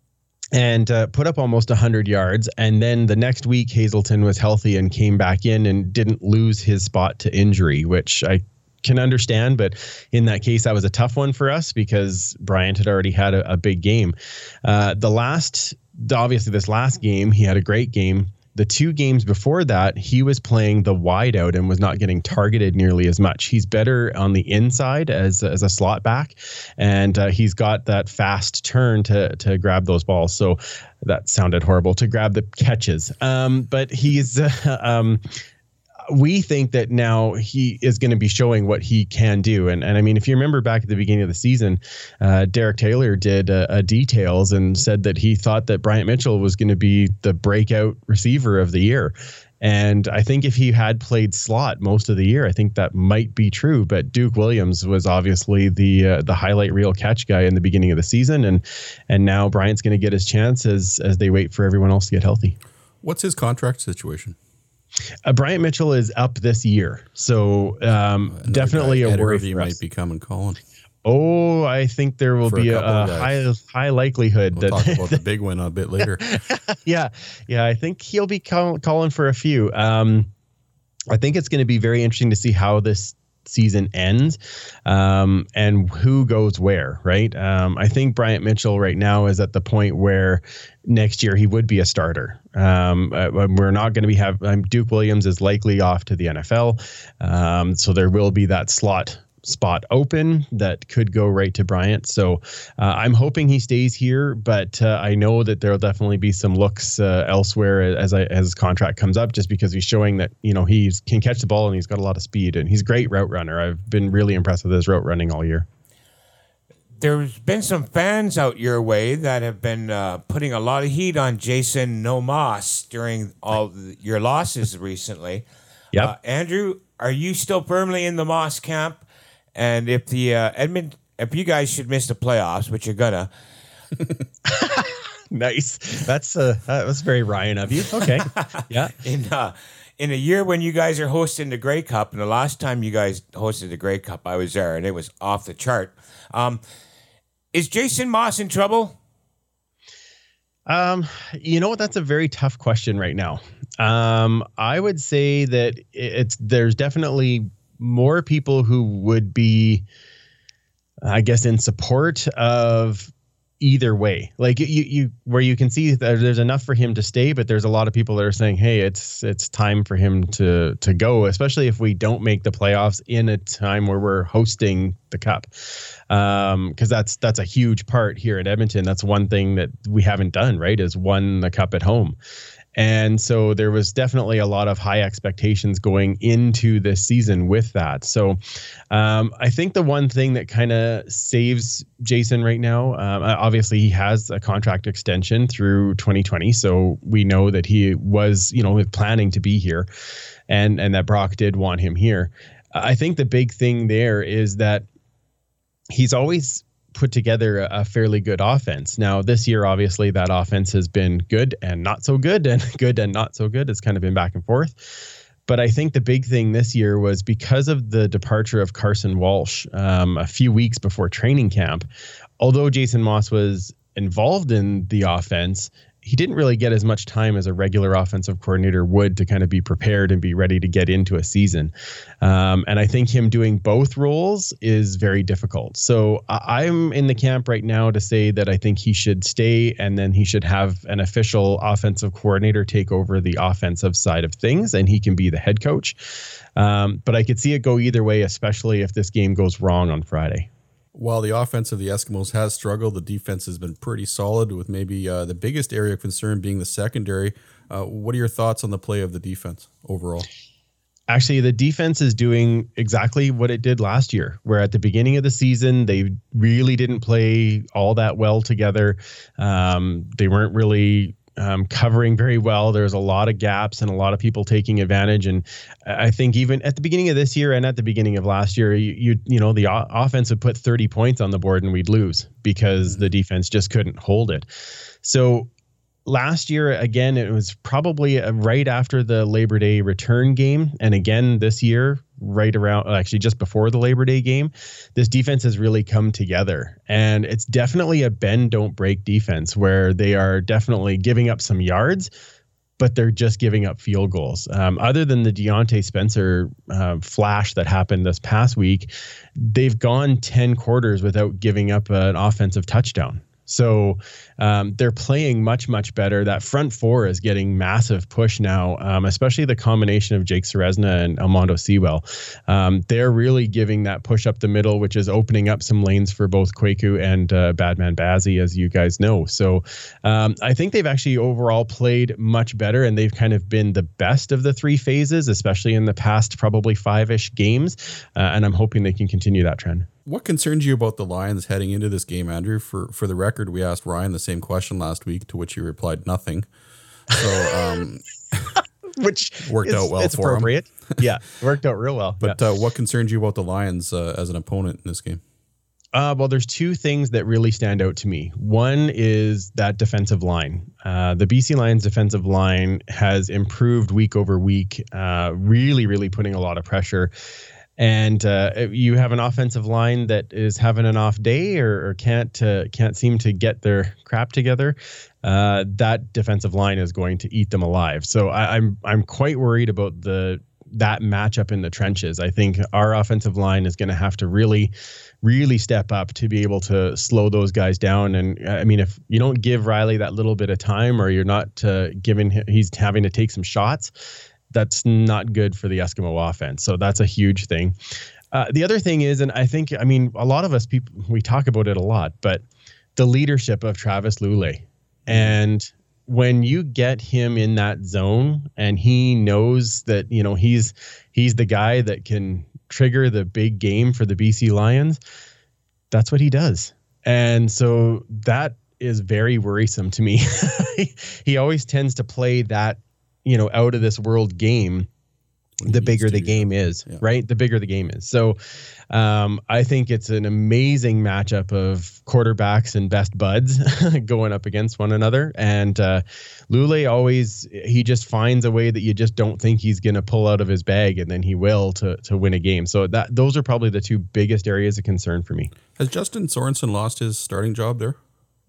and uh, put up almost one hundred yards. And then the next week, Hazelton was healthy and came back in and didn't lose his spot to injury, which I can understand. But in that case, that was a tough one for us because Bryant had already had a, a big game. Uh, the last, obviously this last game, he had a great game. The two games before that, he was playing the wide out and was not getting targeted nearly as much. He's better on the inside as, as a slot back, and uh, he's got that fast turn to to grab those balls. So that sounded horrible, to grab the catches. Um, but he's... Uh, um, we think that now he is going to be showing what he can do. And and I mean, if you remember back at the beginning of the season, uh, Derek Taylor did a, a details and said that he thought that Bryant Mitchell was going to be the breakout receiver of the year. And I think if he had played slot most of the year, I think that might be true. But Duke Williams was obviously the uh, the highlight reel catch guy in the beginning of the season, and and now Bryant's going to get his chance as as they wait for everyone else to get healthy. What's his contract situation? Uh, Bryant Mitchell is up this year, so um, Another definitely guy, a Ed worry Irvey for might us. be coming calling. Oh, I think there will For be a a, couple a of guys. high high likelihood We'll that talk about the big one a bit later. yeah, yeah, I think he'll be call, calling for a few. Um, I think it's going to be very interesting to see how this season ends um, and who goes where, right? Um, I think Bryant Mitchell right now is at the point where next year he would be a starter. Um, uh, we're not going to be have um, Duke Williams is likely off to the N F L. Um, so there will be that slot spot open that could go right to Bryant. So uh, I'm hoping he stays here, but uh, I know that there'll definitely be some looks uh, elsewhere as I, as his contract comes up, just because he's showing that, you know, he can catch the ball and he's got a lot of speed and he's a great route runner. I've been really impressed with his route running all year. There's been some fans out your way that have been uh, putting a lot of heat on Jason No Moss during all the, your losses recently. Yep. Uh, Andrew, are you still firmly in the Moss camp? And if the uh, Edmund, if you guys should miss the playoffs, which you're gonna, nice. That's uh, that was very Ryan of you. Okay, yeah. in uh, in a year when you guys are hosting the Grey Cup, and the last time you guys hosted the Grey Cup, I was there, and it was off the chart. Um, is Jason Moss in trouble? Um, you know what? That's a very tough question right now. Um, I would say that it's there's definitely more people who would be, I guess, in support of either way. Like you, you, where you can see that there's enough for him to stay, but there's a lot of people that are saying, "Hey, it's it's time for him to to go." Especially if we don't make the playoffs in a time where we're hosting the Cup, um, because that's that's a huge part here at Edmonton. That's one thing that we haven't done, right? Is won the Cup at home. And so there was definitely a lot of high expectations going into this season with that. So um, I think the one thing that kind of saves Jason right now, um, obviously he has a contract extension through twenty twenty. So we know that he was, you know, planning to be here and, and that Brock did want him here. I think the big thing there is that he's always put together a fairly good offense. Now, this year, obviously, that offense has been good and not so good, and good and not so good. It's kind of been back and forth. But I think the big thing this year was because of the departure of Carson Walsh um, a few weeks before training camp, although Jason Moss was involved in the offense, he didn't really get as much time as a regular offensive coordinator would to kind of be prepared and be ready to get into a season. Um, and I think him doing both roles is very difficult. So I- I'm in the camp right now to say that I think he should stay and then he should have an official offensive coordinator take over the offensive side of things and he can be the head coach. Um, but I could see it go either way, especially if this game goes wrong on Friday. While the offense of the Eskimos has struggled, the defense has been pretty solid, with maybe uh, the biggest area of concern being the secondary. Uh, what are your thoughts on the play of the defense overall? Actually, the defense is doing exactly what it did last year, where at the beginning of the season, they really didn't play all that well together. Um, they weren't really Um, covering very well. There's a lot of gaps and a lot of people taking advantage. And I think even at the beginning of this year and at the beginning of last year, you you, you know, the o- offense would put thirty points on the board and we'd lose because the defense just couldn't hold it. So last year, again, it was probably right after the Labor Day return game. And again, this year, right around, actually just before the Labor Day game, this defense has really come together. And it's definitely a bend, don't break defense where they are definitely giving up some yards, but they're just giving up field goals. Um, other than the Deontay Spencer uh, flash that happened this past week, they've gone ten quarters without giving up an offensive touchdown. So um, they're playing much, much better. That front four is getting massive push now, um, especially the combination of Jake Ceresna and Almondo Sewell. Um, they're really giving that push up the middle, which is opening up some lanes for both Kwaku and uh, Badman Bazzi, as you guys know. So um, I think they've actually overall played much better, and they've kind of been the best of the three phases, especially in the past probably five-ish games. Uh, and I'm hoping they can continue that trend. What concerns you about the Lions heading into this game, Andrew? For for the record, we asked Ryan the same question last week, to which he replied nothing. So, um, which worked is, out well it's for appropriate. him. Yeah, worked out real well. But yeah. uh, what concerns you about the Lions uh, as an opponent in this game? Uh, well, there's two things that really stand out to me. One is that defensive line. Uh, the B C Lions defensive line has improved week over week, uh, really, really putting a lot of pressure. And uh, you have an offensive line that is having an off day or, or can't uh, can't seem to get their crap together. Uh, that defensive line is going to eat them alive. So I, I'm I'm quite worried about the that matchup in the trenches. I think our offensive line is going to have to really, really step up to be able to slow those guys down. And I mean, if you don't give Riley that little bit of time, or you're not uh, giving him, he's having to take some shots, that's not good for the Eskimo offense. So that's a huge thing. Uh, the other thing is, and I think, I mean, a lot of us people, we talk about it a lot, but the leadership of Travis Lulay. And when you get him in that zone and he knows that, you know, he's he's the guy that can trigger the big game for the B C Lions, that's what he does. And so that is very worrisome to me. He always tends to play that, you know, out of this world game, the bigger the game is, yeah. right? The bigger the game is. So um, I think it's an amazing matchup of quarterbacks and best buds going up against one another. And uh, Lulay always, he just finds a way that you just don't think he's going to pull out of his bag, and then he will to to win a game. So that those are probably the two biggest areas of concern for me. Has Justin Sorensen lost his starting job there?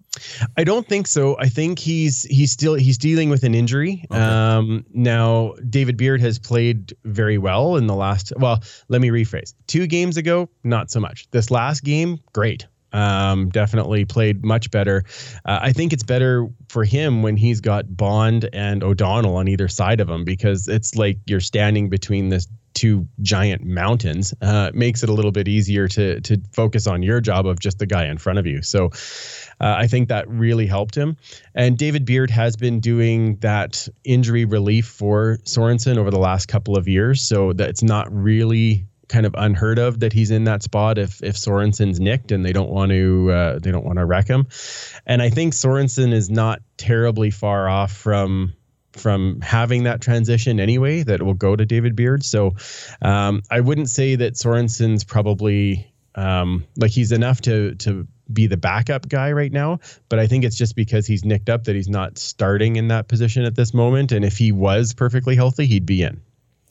I don't think so. I think he's he's still he's dealing with an injury. Okay. Um, now, David Beard has played very well in the last. Well, let me rephrase. Two games ago, not so much. This last game, great. Um, definitely played much better. Uh, I think it's better for him when he's got Bond and O'Donnell on either side of him, because it's like you're standing between this two giant mountains. Uh, makes it a little bit easier to to focus on your job of just the guy in front of you. So uh, I think that really helped him. And David Beard has been doing that injury relief for Sorensen over the last couple of years. So that it's not really kind of unheard of that he's in that spot if if Sorensen's nicked and they don't want to uh, they don't want to wreck him. And I think Sorensen is not terribly far off from from having that transition anyway, that will go to David Beard. So um, I wouldn't say that Sorensen's probably um, like he's enough to to be the backup guy right now, but I think it's just because he's nicked up that he's not starting in that position at this moment. And if he was perfectly healthy, he'd be in.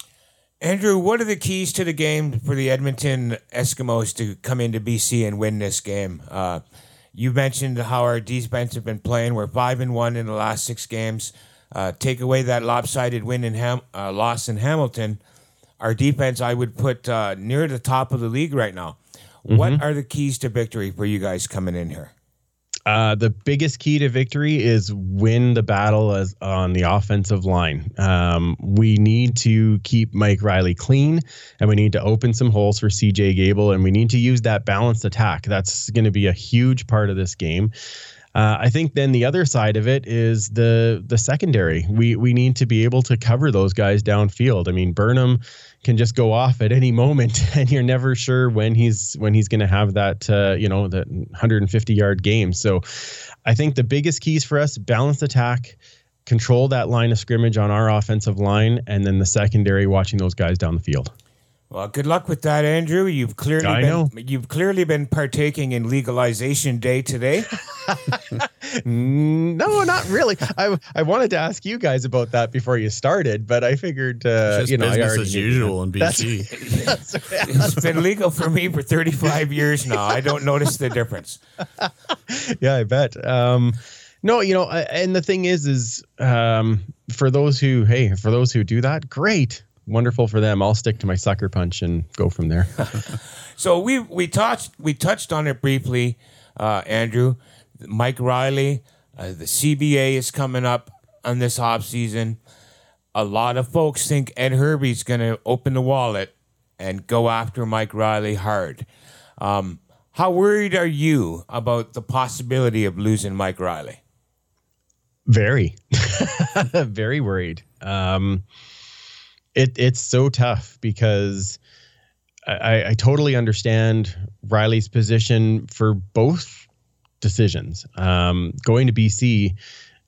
Andrew, what are the keys to the game for the Edmonton Eskimos to come into B C and win this game? Uh, you mentioned how our defense have been playing. We're five and one in the last six games. Uh, take away that lopsided win in Ham- uh, loss in Hamilton, our defense I would put uh, near the top of the league right now. Mm-hmm. What are the keys to victory for you guys coming in here? Uh, the biggest key to victory is win the battle as on the offensive line. Um, we need to keep Mike Riley clean, and we need to open some holes for C J Gable, and we need to use that balanced attack. That's going to be a huge part of this game. Uh, I think then the other side of it is the the secondary. We we need to be able to cover those guys downfield. I mean, Burnham can just go off at any moment, and you're never sure when he's when he's going to have that uh, you know that one hundred fifty yard game. So, I think the biggest keys for us: balanced attack, control that line of scrimmage on our offensive line, and then the secondary watching those guys down the field. Well, good luck with that, Andrew. You've clearly I been know. you've clearly been partaking in legalization day today. No, not really. I I wanted to ask you guys about that before you started, but I figured uh, It's just you know I business already as knew usual in B C. That's, that's, It's been legal for me for thirty-five years now. I don't notice the difference. yeah, I bet. Um, no, you know, I- and the thing is, is um, for those who, hey, for those who do that, great. Wonderful for them. I'll stick to my sucker punch and go from there. So we we touched we touched on it briefly, uh, Andrew. Mike Riley, uh, the C B A is coming up on this off season. A lot of folks think Ed Herby's going to open the wallet and go after Mike Riley hard. Um, how worried are you about the possibility of losing Mike Riley? Very, very worried. Um, It it's so tough because I, I totally understand Riley's position for both decisions. Um, going to B C,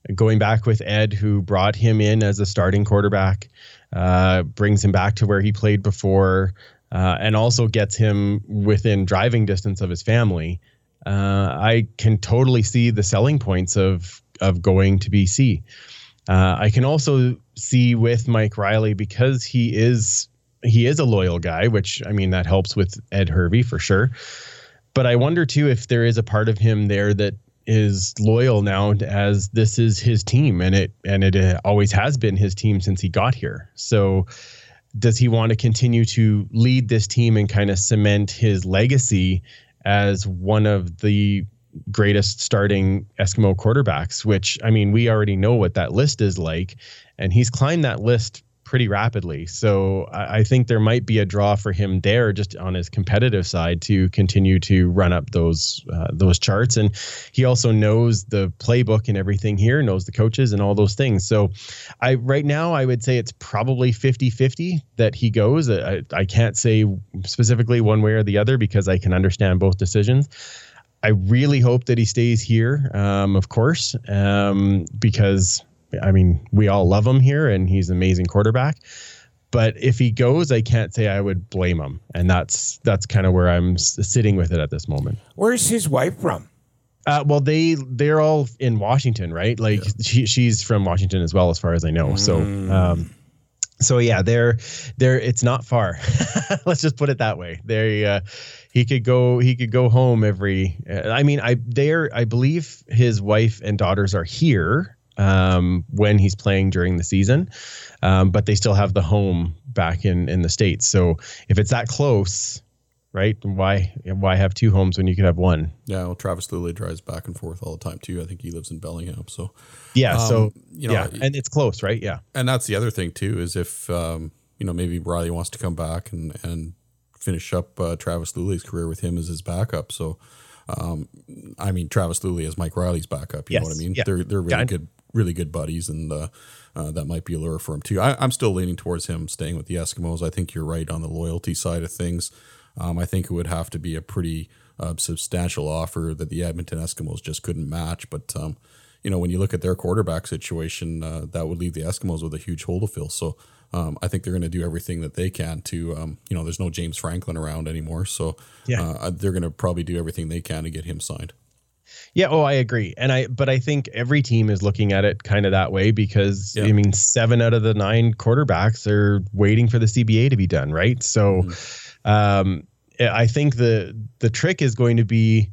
going back with Ed, who brought him in as a starting quarterback, uh, brings him back to where he played before, uh, and also gets him within driving distance of his family. Uh, I can totally see the selling points of of going to B C. Uh, I can also see with Mike Riley, because he is he is a loyal guy, which, I mean, that helps with Ed Hervey for sure. But I wonder too if there is a part of him there that is loyal now, as this is his team, and it and it uh, always has been his team since he got here. So does he want to continue to lead this team and kind of cement his legacy as one of the greatest starting Eskimo quarterbacks, which, I mean, we already know what that list is like, and he's climbed that list pretty rapidly. So I, I think there might be a draw for him there, just on his competitive side, to continue to run up those uh, those charts. And he also knows the playbook and everything here, knows the coaches and all those things. So I right now, I would say it's probably fifty-fifty that he goes. I, I can't say specifically one way or the other, because I can understand both decisions. I really hope that he stays here, um, of course, um, because, I mean, we all love him here and he's an amazing quarterback. But if he goes, I can't say I would blame him. And that's that's kind of where I'm s- sitting with it at this moment. Where's his wife from? Uh, well, they, they're all in Washington, right? Like, yeah. she, she's from Washington as well, as far as I know. Mm. So, um, so yeah, they're, they're, it's not far. Let's just put it that way. They, uh, He could go. He could go home every. Uh, I mean, I there. I believe his wife and daughters are here um, when he's playing during the season, um, but they still have the home back in, in the States. So if it's that close, right? Why why have two homes when you could have one? Yeah, well, Travis Lulay drives back and forth all the time too. I think he lives in Bellingham. So yeah, um, so you know, yeah, and it's close, right? Yeah, and that's the other thing too, is if um, you know, maybe Riley wants to come back and and. finish up uh, Travis Lulay's career with him as his backup. So, um, I mean, Travis Lulay is Mike Riley's backup. You yes. know what I mean? Yeah. They're they're really God. good, really good buddies, and uh, uh, that might be a lure for him too. I, I'm still leaning towards him staying with the Eskimos. I think you're right on the loyalty side of things. Um, I think it would have to be a pretty uh, substantial offer that the Edmonton Eskimos just couldn't match. But um, you know, when you look at their quarterback situation, uh, that would leave the Eskimos with a huge hole to fill. So. Um, I think they're going to do everything that they can to, um, you know, there's no James Franklin around anymore. So yeah. uh, they're going to probably do everything they can to get him signed. Yeah. Oh, I agree. And I, but I think every team is looking at it kind of that way, because yeah. I mean, seven out of the nine quarterbacks are waiting for the C B A to be done. Right. So mm-hmm. um, I think the, the trick is going to be,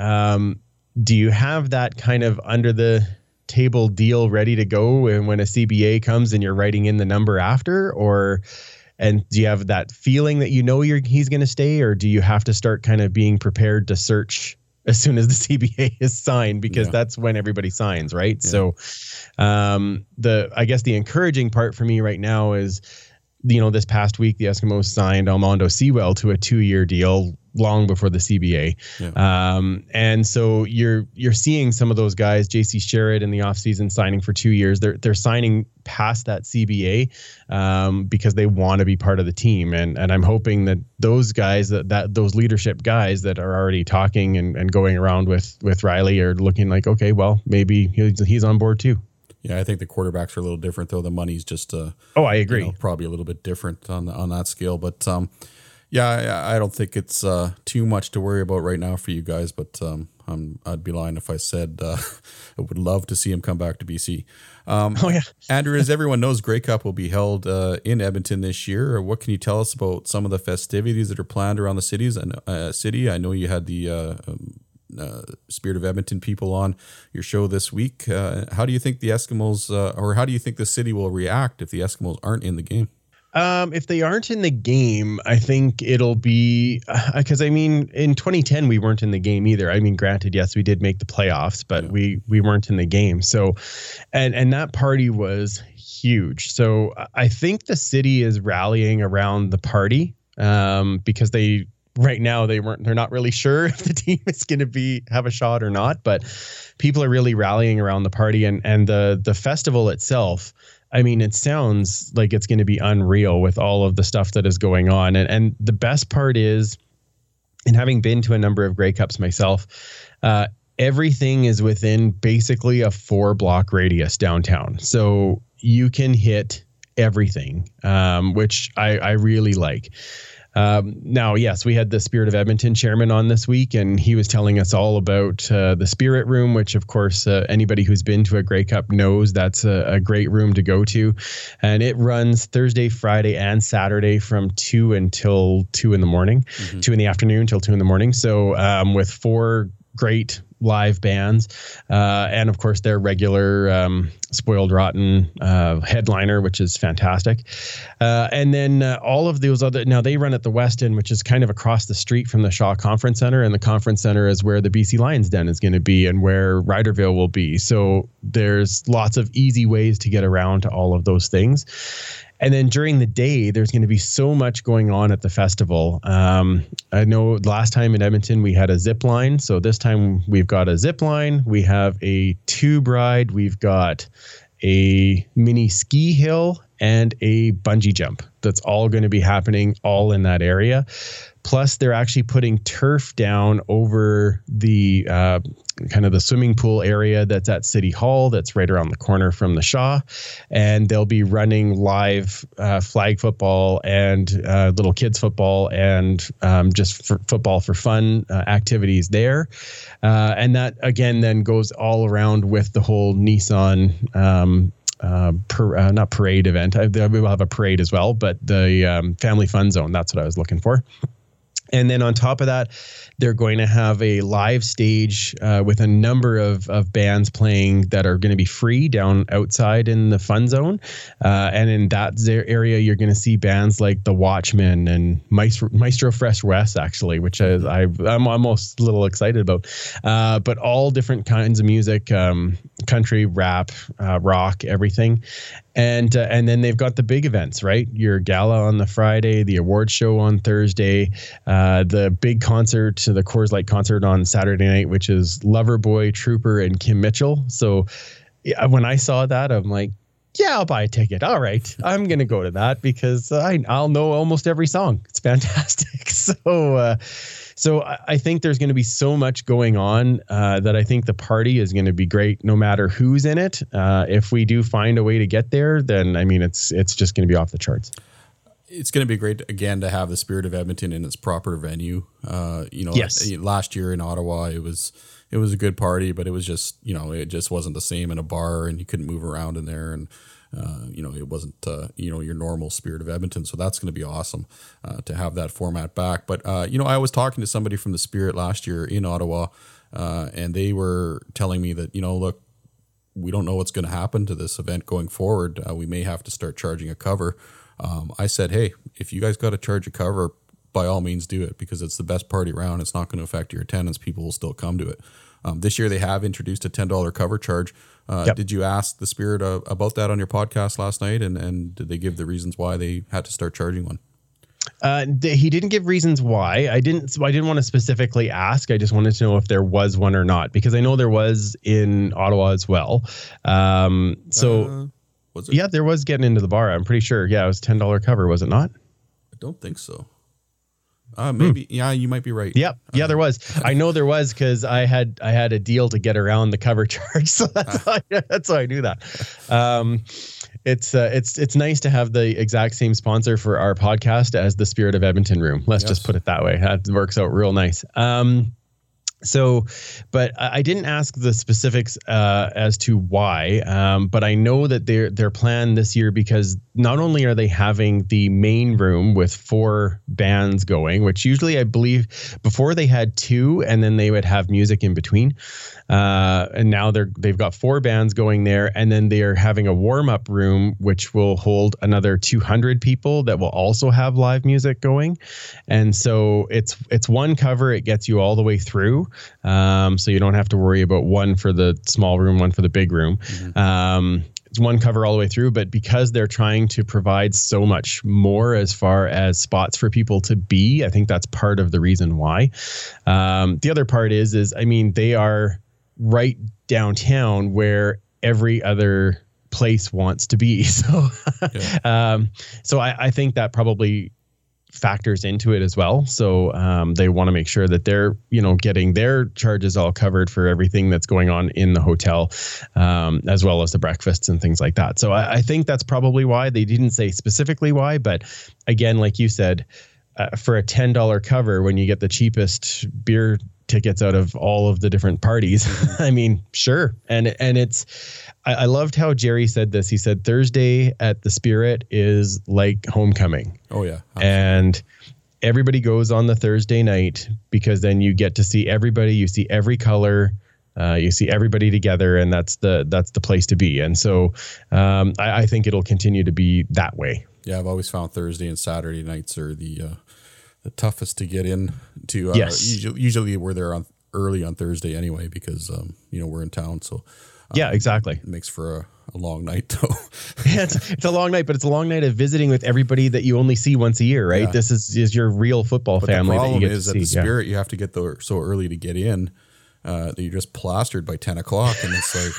um, do you have that kind of under the table deal ready to go, and when a C B A comes and you're writing in the number after, or and do you have that feeling that you know you're he's going to stay, or do you have to start kind of being prepared to search as soon as the C B A is signed, because yeah. that's when everybody signs, right? Yeah. So um the I guess the encouraging part for me right now is, you know, this past week the Eskimos signed Almondo Sewell to a two-year deal long before the C B A. Yeah. Um, and so you're you're seeing some of those guys, J C Sherritt in the offseason signing for two years. They're they're signing past that C B A um, because they want to be part of the team. And and I'm hoping that those guys, that, that those leadership guys that are already talking and, and going around with with Riley are looking like, okay, well, maybe he's, he's on board too. Yeah, I think the quarterbacks are a little different, though. The money's just uh, oh, I agree, you know, probably a little bit different on the, on that scale. But um, yeah, I, I don't think it's uh, too much to worry about right now for you guys. But um, I'm, I'd be lying if I said uh, I would love to see him come back to B C. Um, oh yeah, Andrew, as everyone knows, Grey Cup will be held uh, in Edmonton this year. What can you tell us about some of the festivities that are planned around the cities and uh, city? I know you had the uh, um, Uh, Spirit of Edmonton people on your show this week. Uh, how do you think the Eskimos, uh, or how do you think the city will react if the Eskimos aren't in the game? Um, if they aren't in the game, I think it'll be because uh, I mean, in twenty ten we weren't in the game either. I mean, granted, yes, we did make the playoffs, but yeah. we we weren't in the game. So, and and that party was huge. So I think the city is rallying around the party um, because they. Right now, they weren't. They're not really sure if the team is going to be have a shot or not. But people are really rallying around the party, and and the the festival itself. I mean, it sounds like it's going to be unreal with all of the stuff that is going on. And and the best part is, and having been to a number of Grey Cups myself, uh, everything is within basically a four block radius downtown. So you can hit everything, um, which I, I really like. Um, now, yes, we had the Spirit of Edmonton chairman on this week, and he was telling us all about uh, the Spirit Room, which, of course, uh, anybody who's been to a Grey Cup knows that's a, a great room to go to. And it runs Thursday, Friday, and Saturday from two until two in the morning, mm-hmm. two in the afternoon till two in the morning. So um, with four great live bands, uh, and of course their regular um, Spoiled Rotten uh, headliner, which is fantastic. Uh, and then uh, all of those other, now they run at the West End, which is kind of across the street from the Shaw Conference Center, and the Conference Center is where the B C Lions Den is going to be and where Riderville will be. So there's lots of easy ways to get around to all of those things. And then during the day, there's going to be so much going on at the festival. Um, I know last time in Edmonton, we had a zip line. So this time we've got a zip line. We have a tube ride. We've got a mini ski hill and a bungee jump. That's all going to be happening all in that area. Plus, they're actually putting turf down over the uh, kind of the swimming pool area that's at City Hall, that's right around the corner from the Shaw. And they'll be running live uh, flag football and uh, little kids football and um, just for football for fun uh, activities there. Uh, and that, again, then goes all around with the whole Nissan um Uh, per, uh, not parade event. I, we will have a parade as well, but the um, family fun zone, that's what I was looking for. And then on top of that, they're going to have a live stage uh, with a number of, of bands playing that are going to be free down outside in the fun zone. Uh, and in that area, you're going to see bands like The Watchmen and Maestro, Maestro Fresh West, actually, which I, I, I'm almost a little excited about. Uh, but all different kinds of music, um, country, rap, uh, rock, everything. And uh, and then they've got the big events, right? Your gala on the Friday, the award show on Thursday, uh, the big concert, the Coors Light concert on Saturday night, which is Loverboy, Trooper, and Kim Mitchell. So yeah, when I saw that, I'm like, yeah, I'll buy a ticket. All right, I'm going to go to that because I, I'll know almost every song. It's fantastic. So uh, so I think there's going to be so much going on uh, that I think the party is going to be great no matter who's in it. Uh, if we do find a way to get there, then, I mean, it's it's just going to be off the charts. It's going to be great, again, to have the Spirit of Edmonton in its proper venue. Uh, you know, yes. Last year in Ottawa, it was it was a good party, but it was just, you know, it just wasn't the same in a bar, and you couldn't move around in there, and uh, you know, it wasn't uh, you know, your normal Spirit of Edmonton. So that's going to be awesome uh, to have that format back. But uh, you know, I was talking to somebody from the Spirit last year in Ottawa, uh, and they were telling me that, you know, look, we don't know what's going to happen to this event going forward. Uh, we may have to start charging a cover. Um, I said, hey, if you guys got to charge a cover, by all means do it, because it's the best party around. It's not going to affect your attendance. People will still come to it. Um, this year they have introduced a ten dollars cover charge. Uh, yep. Did you ask the Spirit uh, about that on your podcast last night? And, and did they give the reasons why they had to start charging one? Uh, th- he didn't give reasons why. I didn't. So I didn't want to specifically ask. I just wanted to know if there was one or not, because I know there was in Ottawa as well. Um, so uh, was it? Yeah, there was getting into the bar. I'm pretty sure. Yeah, it was a ten dollars cover, was it not? I don't think so. Uh, maybe. Hmm. Yeah, you might be right. Yep. Yeah, uh, there was. I know there was, because I had I had a deal to get around the cover charge, so that's uh, how I, that's how I knew that. Um, it's uh, it's it's nice to have the exact same sponsor for our podcast as the Spirit of Edmonton Room. Let's yes. just put it that way. That works out real nice. Um, So, but I didn't ask the specifics uh, as to why, um, but I know that their their plan this year, because not only are they having the main room with four bands going, which usually I believe before they had two, and then they would have music in between, uh, and now they're they've got four bands going there, and then they are having a warm up room which will hold another two hundred people that will also have live music going, and so it's it's one cover. It gets you all the way through. Um, so you don't have to worry about one for the small room, one for the big room. Mm-hmm. Um, it's one cover all the way through, but because they're trying to provide so much more as far as spots for people to be, I think that's part of the reason why. Um, the other part is, is, I mean, they are right downtown where every other place wants to be. So, yeah. um, so I, I think that probably factors into it as well. So um, they want to make sure that they're, you know, getting their charges all covered for everything that's going on in the hotel, um, as well as the breakfasts and things like that. So I, I think that's probably why. They didn't say specifically why, but again, like you said, uh, for a ten dollars cover, when you get the cheapest beer tickets out of all of the different parties, I mean, sure. And and it's, I, I loved how Jerry said this. He said Thursday at the Spirit is like homecoming. Oh yeah. Absolutely. And everybody goes on the Thursday night because then you get to see everybody. You see every color. Uh, you see everybody together, and that's the that's the place to be. And so um, I, I think it'll continue to be that way. Yeah, I've always found Thursday and Saturday nights are the uh, the toughest to get in to. Uh, yes. Usually, usually we're there on early on Thursday anyway because um, you know we're in town. So um, yeah, exactly. It makes for a, a long night though. Yeah, it's, it's a long night, but it's a long night of visiting with everybody that you only see once a year, right? Yeah. This is is your real football but family. The problem that you get is to at see. the Spirit, yeah. You have to get there so early to get in uh, that you're just plastered by ten o'clock, and it's like.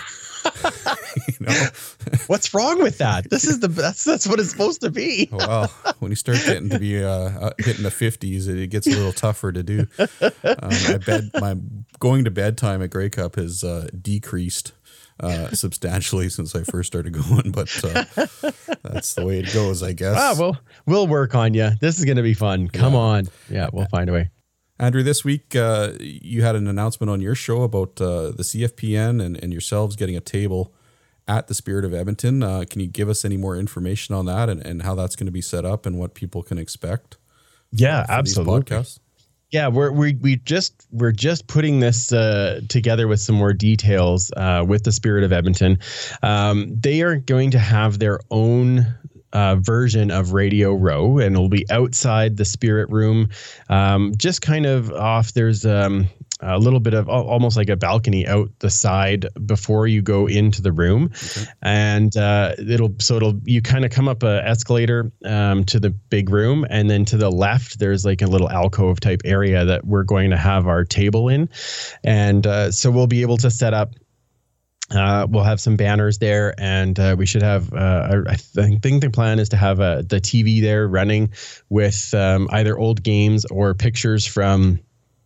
You know? What's wrong with that? This is the that's that's what it's supposed to be. Well, when you start getting to be uh, uh, hitting the fifties, it, it gets a little tougher to do. Um, my bed, my going to bed time at Grey Cup has uh, decreased uh, substantially since I first started going, but uh, that's the way it goes, I guess. Ah, well, we'll work on you. This is going to be fun. Come yeah. on, yeah, we'll find a way. Andrew, this week uh, you had an announcement on your show about uh, the C F P N and, and yourselves getting a table at the Spirit of Edmonton. Uh, can you give us any more information on that and, and how that's going to be set up and what people can expect? Yeah, for, for absolutely. These podcasts? Yeah, we're we we just we're just putting this uh, together with some more details uh, with the Spirit of Edmonton. Um, they are going to have their own Uh, version of Radio Row, and it'll be outside the Spirit Room, um, just kind of off. There's um, a little bit of almost like a balcony out the side before you go into the room, okay. and uh, it'll so it'll you kind of come up a escalator um, to the big room, and then to the left there's like a little alcove type area that we're going to have our table in, and uh, so we'll be able to set up. Uh, we'll have some banners there, and uh, we should have. Uh, I think, think the plan is to have uh, the T V there running with um, either old games or pictures from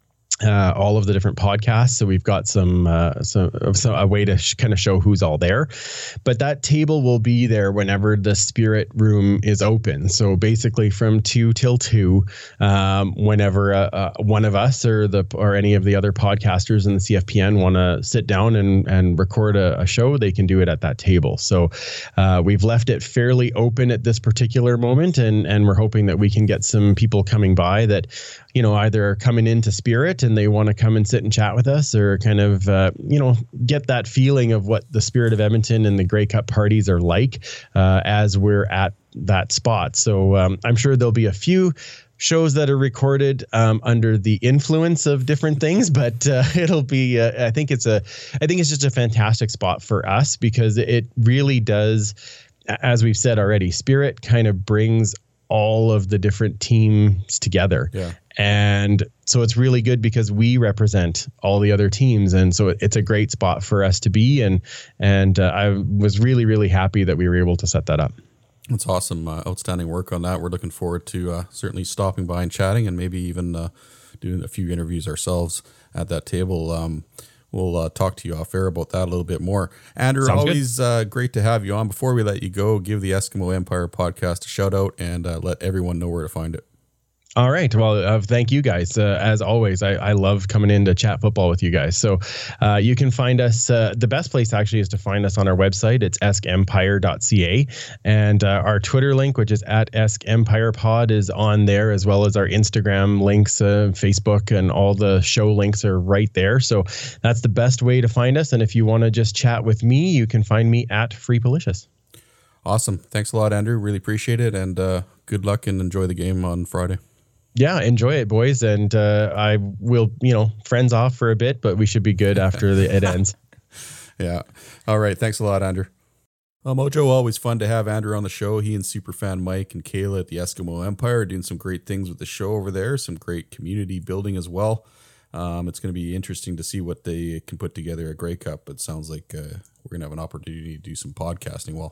uh, all of the different podcasts. So we've got some, uh, some, some a way to sh- kind of show who's all there. But that table will be there whenever the Spirit Room is open. So basically, from two till two, um, whenever uh, uh, one of us or the or any of the other podcasters in the C F P N want to sit down and and record a, a show, they can do it at that table. So uh, we've left it fairly open at this particular moment, and and we're hoping that we can get some people coming by that, you know, either are coming into Spirit and they want to come and sit and chat with us, or kind of, uh, you know, get that feeling of what the Spirit of Edmonton and the Grey Cup parties are like uh, as we're at that spot. So um, I'm sure there'll be a few shows that are recorded um, under the influence of different things, but uh, it'll be, uh, I think it's a, I think it's just a fantastic spot for us because it really does, as we've said already, Spirit kind of brings all of the different teams together. Yeah. And so it's really good because we represent all the other teams. And so it's a great spot for us to be. And, and uh, I was really, really happy that we were able to set that up. That's awesome. Uh, outstanding work on that. We're looking forward to uh, certainly stopping by and chatting, and maybe even uh, doing a few interviews ourselves at that table. Um, we'll uh, talk to you off air about that a little bit more. Andrew, Sounds always uh, great to have you on. Before we let you go, give the Eskimo Empire podcast a shout out and uh, let everyone know where to find it. All right. Well, uh, thank you guys. Uh, as always, I, I love coming in to chat football with you guys. So uh, you can find us. Uh, the best place actually is to find us on our website. It's esk empire dot c a. And uh, our Twitter link, which is at eskempirepod, is on there, as well as our Instagram links, uh, Facebook, and all the show links are right there. So that's the best way to find us. And if you want to just chat with me, you can find me at Free Policious. Awesome. Thanks a lot, Andrew. Really appreciate it. And uh, good luck and enjoy the game on Friday. Yeah, enjoy it, boys. And uh, I will, you know, friends off for a bit, but we should be good after the, it ends. Yeah. All right. Thanks a lot, Andrew. Well, Mojo, always fun to have Andrew on the show. He and Superfan Mike and Kayla at the Eskimo Empire are doing some great things with the show over there, some great community building as well. Um, it's going to be interesting to see what they can put together at Grey Cup. It sounds like uh, we're going to have an opportunity to do some podcasting. Well,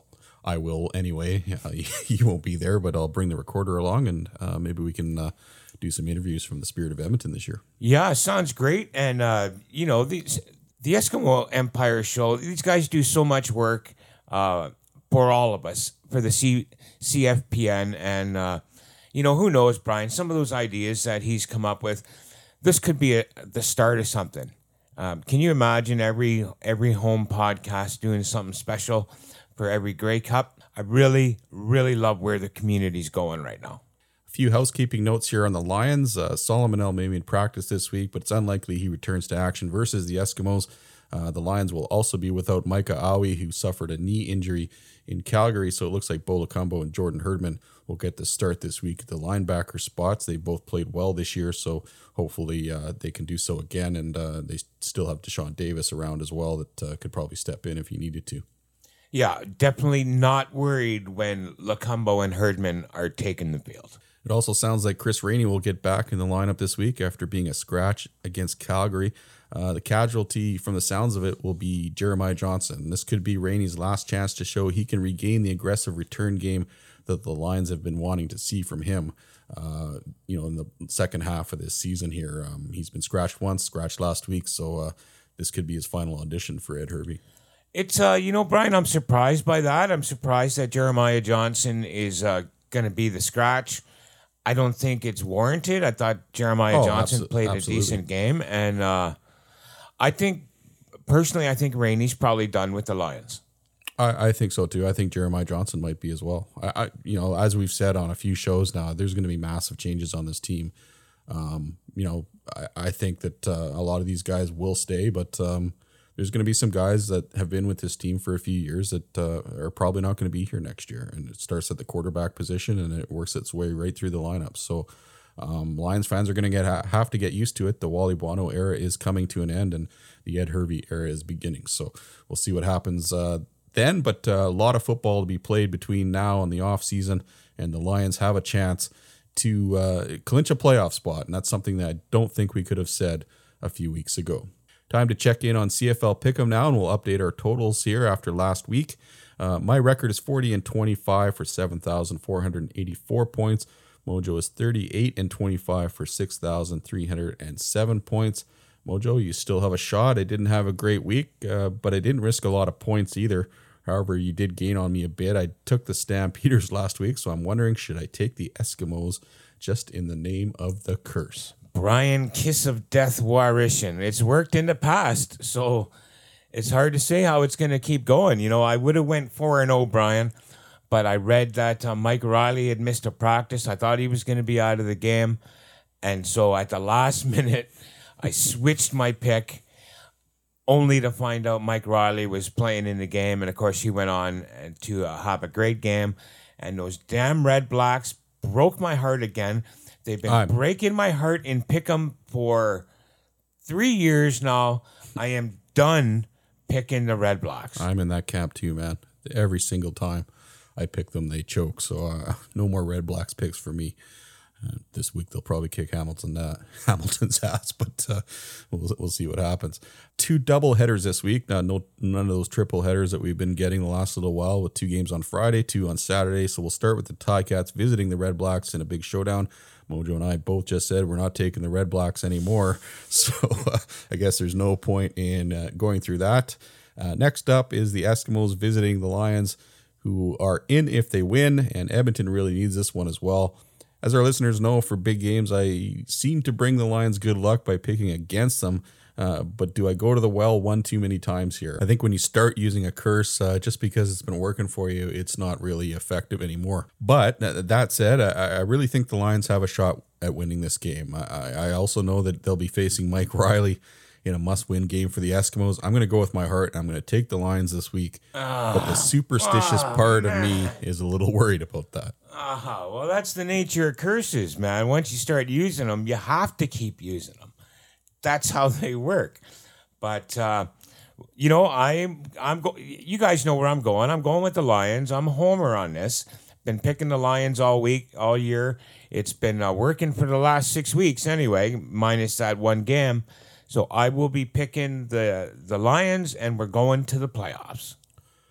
I will anyway. Uh, you won't be there, but I'll bring the recorder along, and uh, maybe we can uh, do some interviews from the Spirit of Edmonton this year. Yeah, sounds great. And, uh, you know, the, the Eskimo Empire show, these guys do so much work uh, for all of us, for the C- CFPN. And, uh, you know, who knows, Brian, some of those ideas that he's come up with, this could be a, the start of something. Um, can you imagine every every home podcast doing something special for every Grey Cup? I really, really love where the community's going right now. A few housekeeping notes here on the Lions. Uh, Solomon El may be in practice this week, but it's unlikely he returns to action versus the Eskimos. Uh, the Lions will also be without Micah Awi, who suffered a knee injury in Calgary, so it looks like Bo Lacombo and Jordan Herdman will get the start this week at the linebacker spots. They both played well this year, so hopefully uh, they can do so again, and uh, they still have Deshaun Davis around as well that uh, could probably step in if he needed to. Yeah, definitely not worried when Lacombo and Herdman are taking the field. It also sounds like Chris Rainey will get back in the lineup this week after being a scratch against Calgary. Uh, the casualty, from the sounds of it, will be Jeremiah Johnson. This could be Rainey's last chance to show he can regain the aggressive return game that the Lions have been wanting to see from him. Uh, you know, in the second half of this season here, um, he's been scratched once, scratched last week, so uh, this could be his final audition for Ed Hervey. It's, uh, you know, Brian, I'm surprised by that. I'm surprised that Jeremiah Johnson is uh, going to be the scratch. I don't think it's warranted. I thought Jeremiah oh, Johnson abso- played absolutely. a decent game. And uh, I think, personally, I think Rainey's probably done with the Lions. I, I think so, too. I think Jeremiah Johnson might be as well. I, I, you know, as we've said on a few shows now, there's going to be massive changes on this team. Um, you know, I, I think that uh, a lot of these guys will stay, but um, there's going to be some guys that have been with this team for a few years that uh, are probably not going to be here next year. And it starts at the quarterback position and it works its way right through the lineup. So um, Lions fans are going to get have to get used to it. The Wally Buono era is coming to an end and the Ed Hervey era is beginning. So we'll see what happens uh, then. But uh, a lot of football to be played between now and the off season, and the Lions have a chance to uh, clinch a playoff spot. And that's something that I don't think we could have said a few weeks ago. Time to check in on C F L Pick'em now, and we'll update our totals here after last week. Uh, my record is forty and twenty-five for seven thousand four hundred eighty-four points. Mojo is thirty-eight and twenty-five for six thousand three hundred seven points. Mojo, you still have a shot. I didn't have a great week, uh, but I didn't risk a lot of points either. However, you did gain on me a bit. I took the Stampeders last week, so I'm wondering, should I take the Eskimos just in the name of the curse? Brian, kiss of death, Warishan. It's worked in the past, so it's hard to say how it's going to keep going. You know, I would have went four and oh, Brian, but I read that uh, Mike Riley had missed a practice. I thought he was going to be out of the game, and so at the last minute, I switched my pick, only to find out Mike Riley was playing in the game, and of course he went on to uh, have a great game, and those damn Red Blacks broke my heart again. They've been I'm, breaking my heart in Pick'em for three years now. I am done picking the Red Blacks. I'm in that camp too, man. Every single time I pick them, they choke. So uh, no more Red Blacks picks for me. Uh, this week they'll probably kick Hamilton uh, Hamilton's ass, but uh, we'll we'll see what happens. Two double headers this week. Now, no none of those triple headers that we've been getting the last little while, with two games on Friday, two on Saturday. So we'll start with the Ticats visiting the Red Blacks in a big showdown. Mojo and I both just said we're not taking the Red Blacks anymore, so uh, I guess there's no point in uh, going through that. Uh, next up is the Eskimos visiting the Lions, who are in if they win, and Edmonton really needs this one as well. As our listeners know, for big games, I seem to bring the Lions good luck by picking against them. Uh, but do I go to the well one too many times here? I think when you start using a curse, uh, just because it's been working for you, it's not really effective anymore. But that said, I, I really think the Lions have a shot at winning this game. I, I also know that they'll be facing Mike Riley in a must-win game for the Eskimos. I'm going to go with my heart. I'm going to take the Lions this week. Oh, but the superstitious oh, part man. of me is a little worried about that. Uh, well, that's the nature of curses, man. Once you start using them, you have to keep using them. That's how they work. But, uh, you know, I'm, I'm go- you guys know where I'm going. I'm going with the Lions. I'm a homer on this. Been picking the Lions all week, all year. It's been uh, working for the last six weeks anyway, minus that one game. So I will be picking the the Lions, and we're going to the playoffs.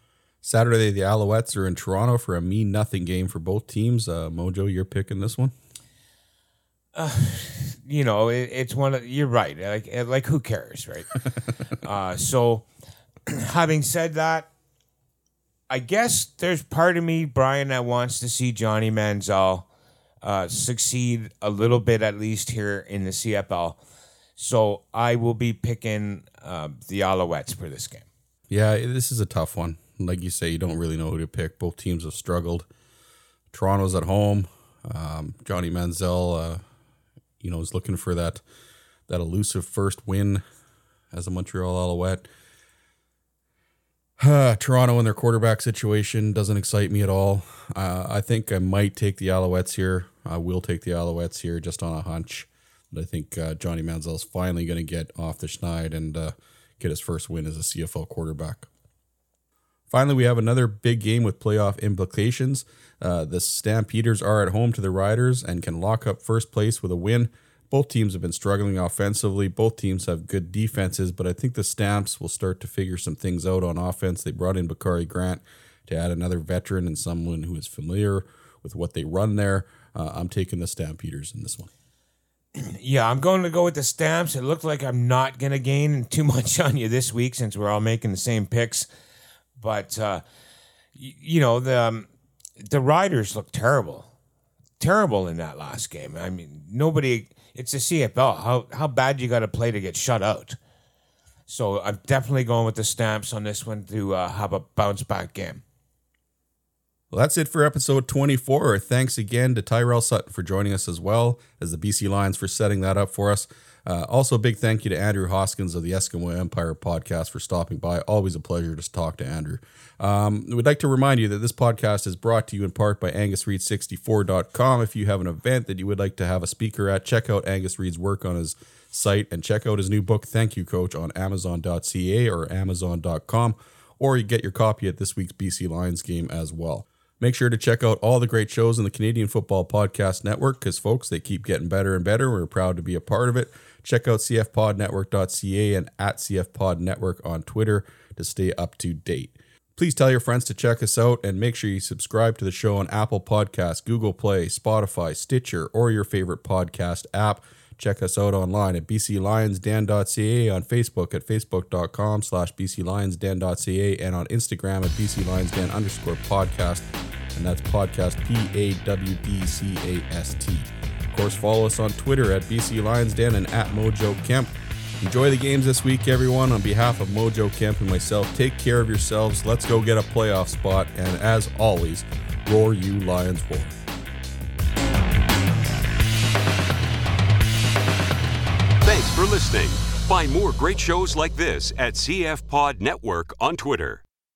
Saturday, the Alouettes are in Toronto for a mean nothing game for both teams. Uh, Mojo, you're picking this one? Uh, you know, it, it's one of, you're right. Like, like who cares, right? uh, so, having said that, I guess there's part of me, Brian, that wants to see Johnny Manziel uh, succeed a little bit, at least here in the C F L. So I will be picking uh, the Alouettes for this game. Yeah, this is a tough one. Like you say, you don't really know who to pick. Both teams have struggled. Toronto's at home. Um, Johnny Manziel, uh, you know, is looking for that that elusive first win as a Montreal Alouette. Uh, Toronto and their quarterback situation doesn't excite me at all. Uh, I think I might take the Alouettes here. I will take the Alouettes here just on a hunch. But I think uh, Johnny Manziel is finally going to get off the schneid and uh, get his first win as a C F L quarterback. Finally, we have another big game with playoff implications. Uh, the Stampeders are at home to the Riders and can lock up first place with a win. Both teams have been struggling offensively. Both teams have good defenses, but I think the Stamps will start to figure some things out on offense. They brought in Bakari Grant to add another veteran and someone who is familiar with what they run there. Uh, I'm taking the Stampeders in this one. Yeah, I'm going to go with the Stamps. It looked like I'm not going to gain too much on you this week since we're all making the same picks. But, uh, y- you know, the um, the Riders look terrible. Terrible in that last game. I mean, nobody... It's a C F L. How how bad you got to play to get shut out? So I'm definitely going with the Stamps on this one to uh, have a bounce back game. Well, that's it for episode twenty-four. Thanks again to Tyrell Sutton for joining us, as well as the B C Lions for setting that up for us. Uh, also, a big thank you to Andrew Hoskins of the Eskimo Empire podcast for stopping by. Always a pleasure to talk to Andrew. Um, we'd like to remind you that this podcast is brought to you in part by Angus Reid sixty-four dot com. If you have an event that you would like to have a speaker at, check out Angus Reid's work on his site and check out his new book, Thank You Coach, on amazon dot c a or amazon dot com, or you get your copy at this week's B C Lions game as well. Make sure to check out all the great shows in the Canadian Football Podcast Network because, folks, they keep getting better and better. We're proud to be a part of it. Check out c f pod network dot c a and at c f pod network on Twitter to stay up to date. Please tell your friends to check us out and make sure you subscribe to the show on Apple Podcasts, Google Play, Spotify, Stitcher, or your favorite podcast app. Check us out online at b c lions dan dot c a, on Facebook at facebook dot com slash b c lions dan dot c a, and on Instagram at bclionsdan underscore podcast. And that's podcast P A W D C A S T. Of course, follow us on Twitter at bclionsdan and at Mojo Kemp. Enjoy the games this week, everyone. On behalf of Mojo Kemp and myself, take care of yourselves. Let's go get a playoff spot. And as always, roar you Lions roar. Thanks for listening. Find more great shows like this at C F Pod Network on Twitter.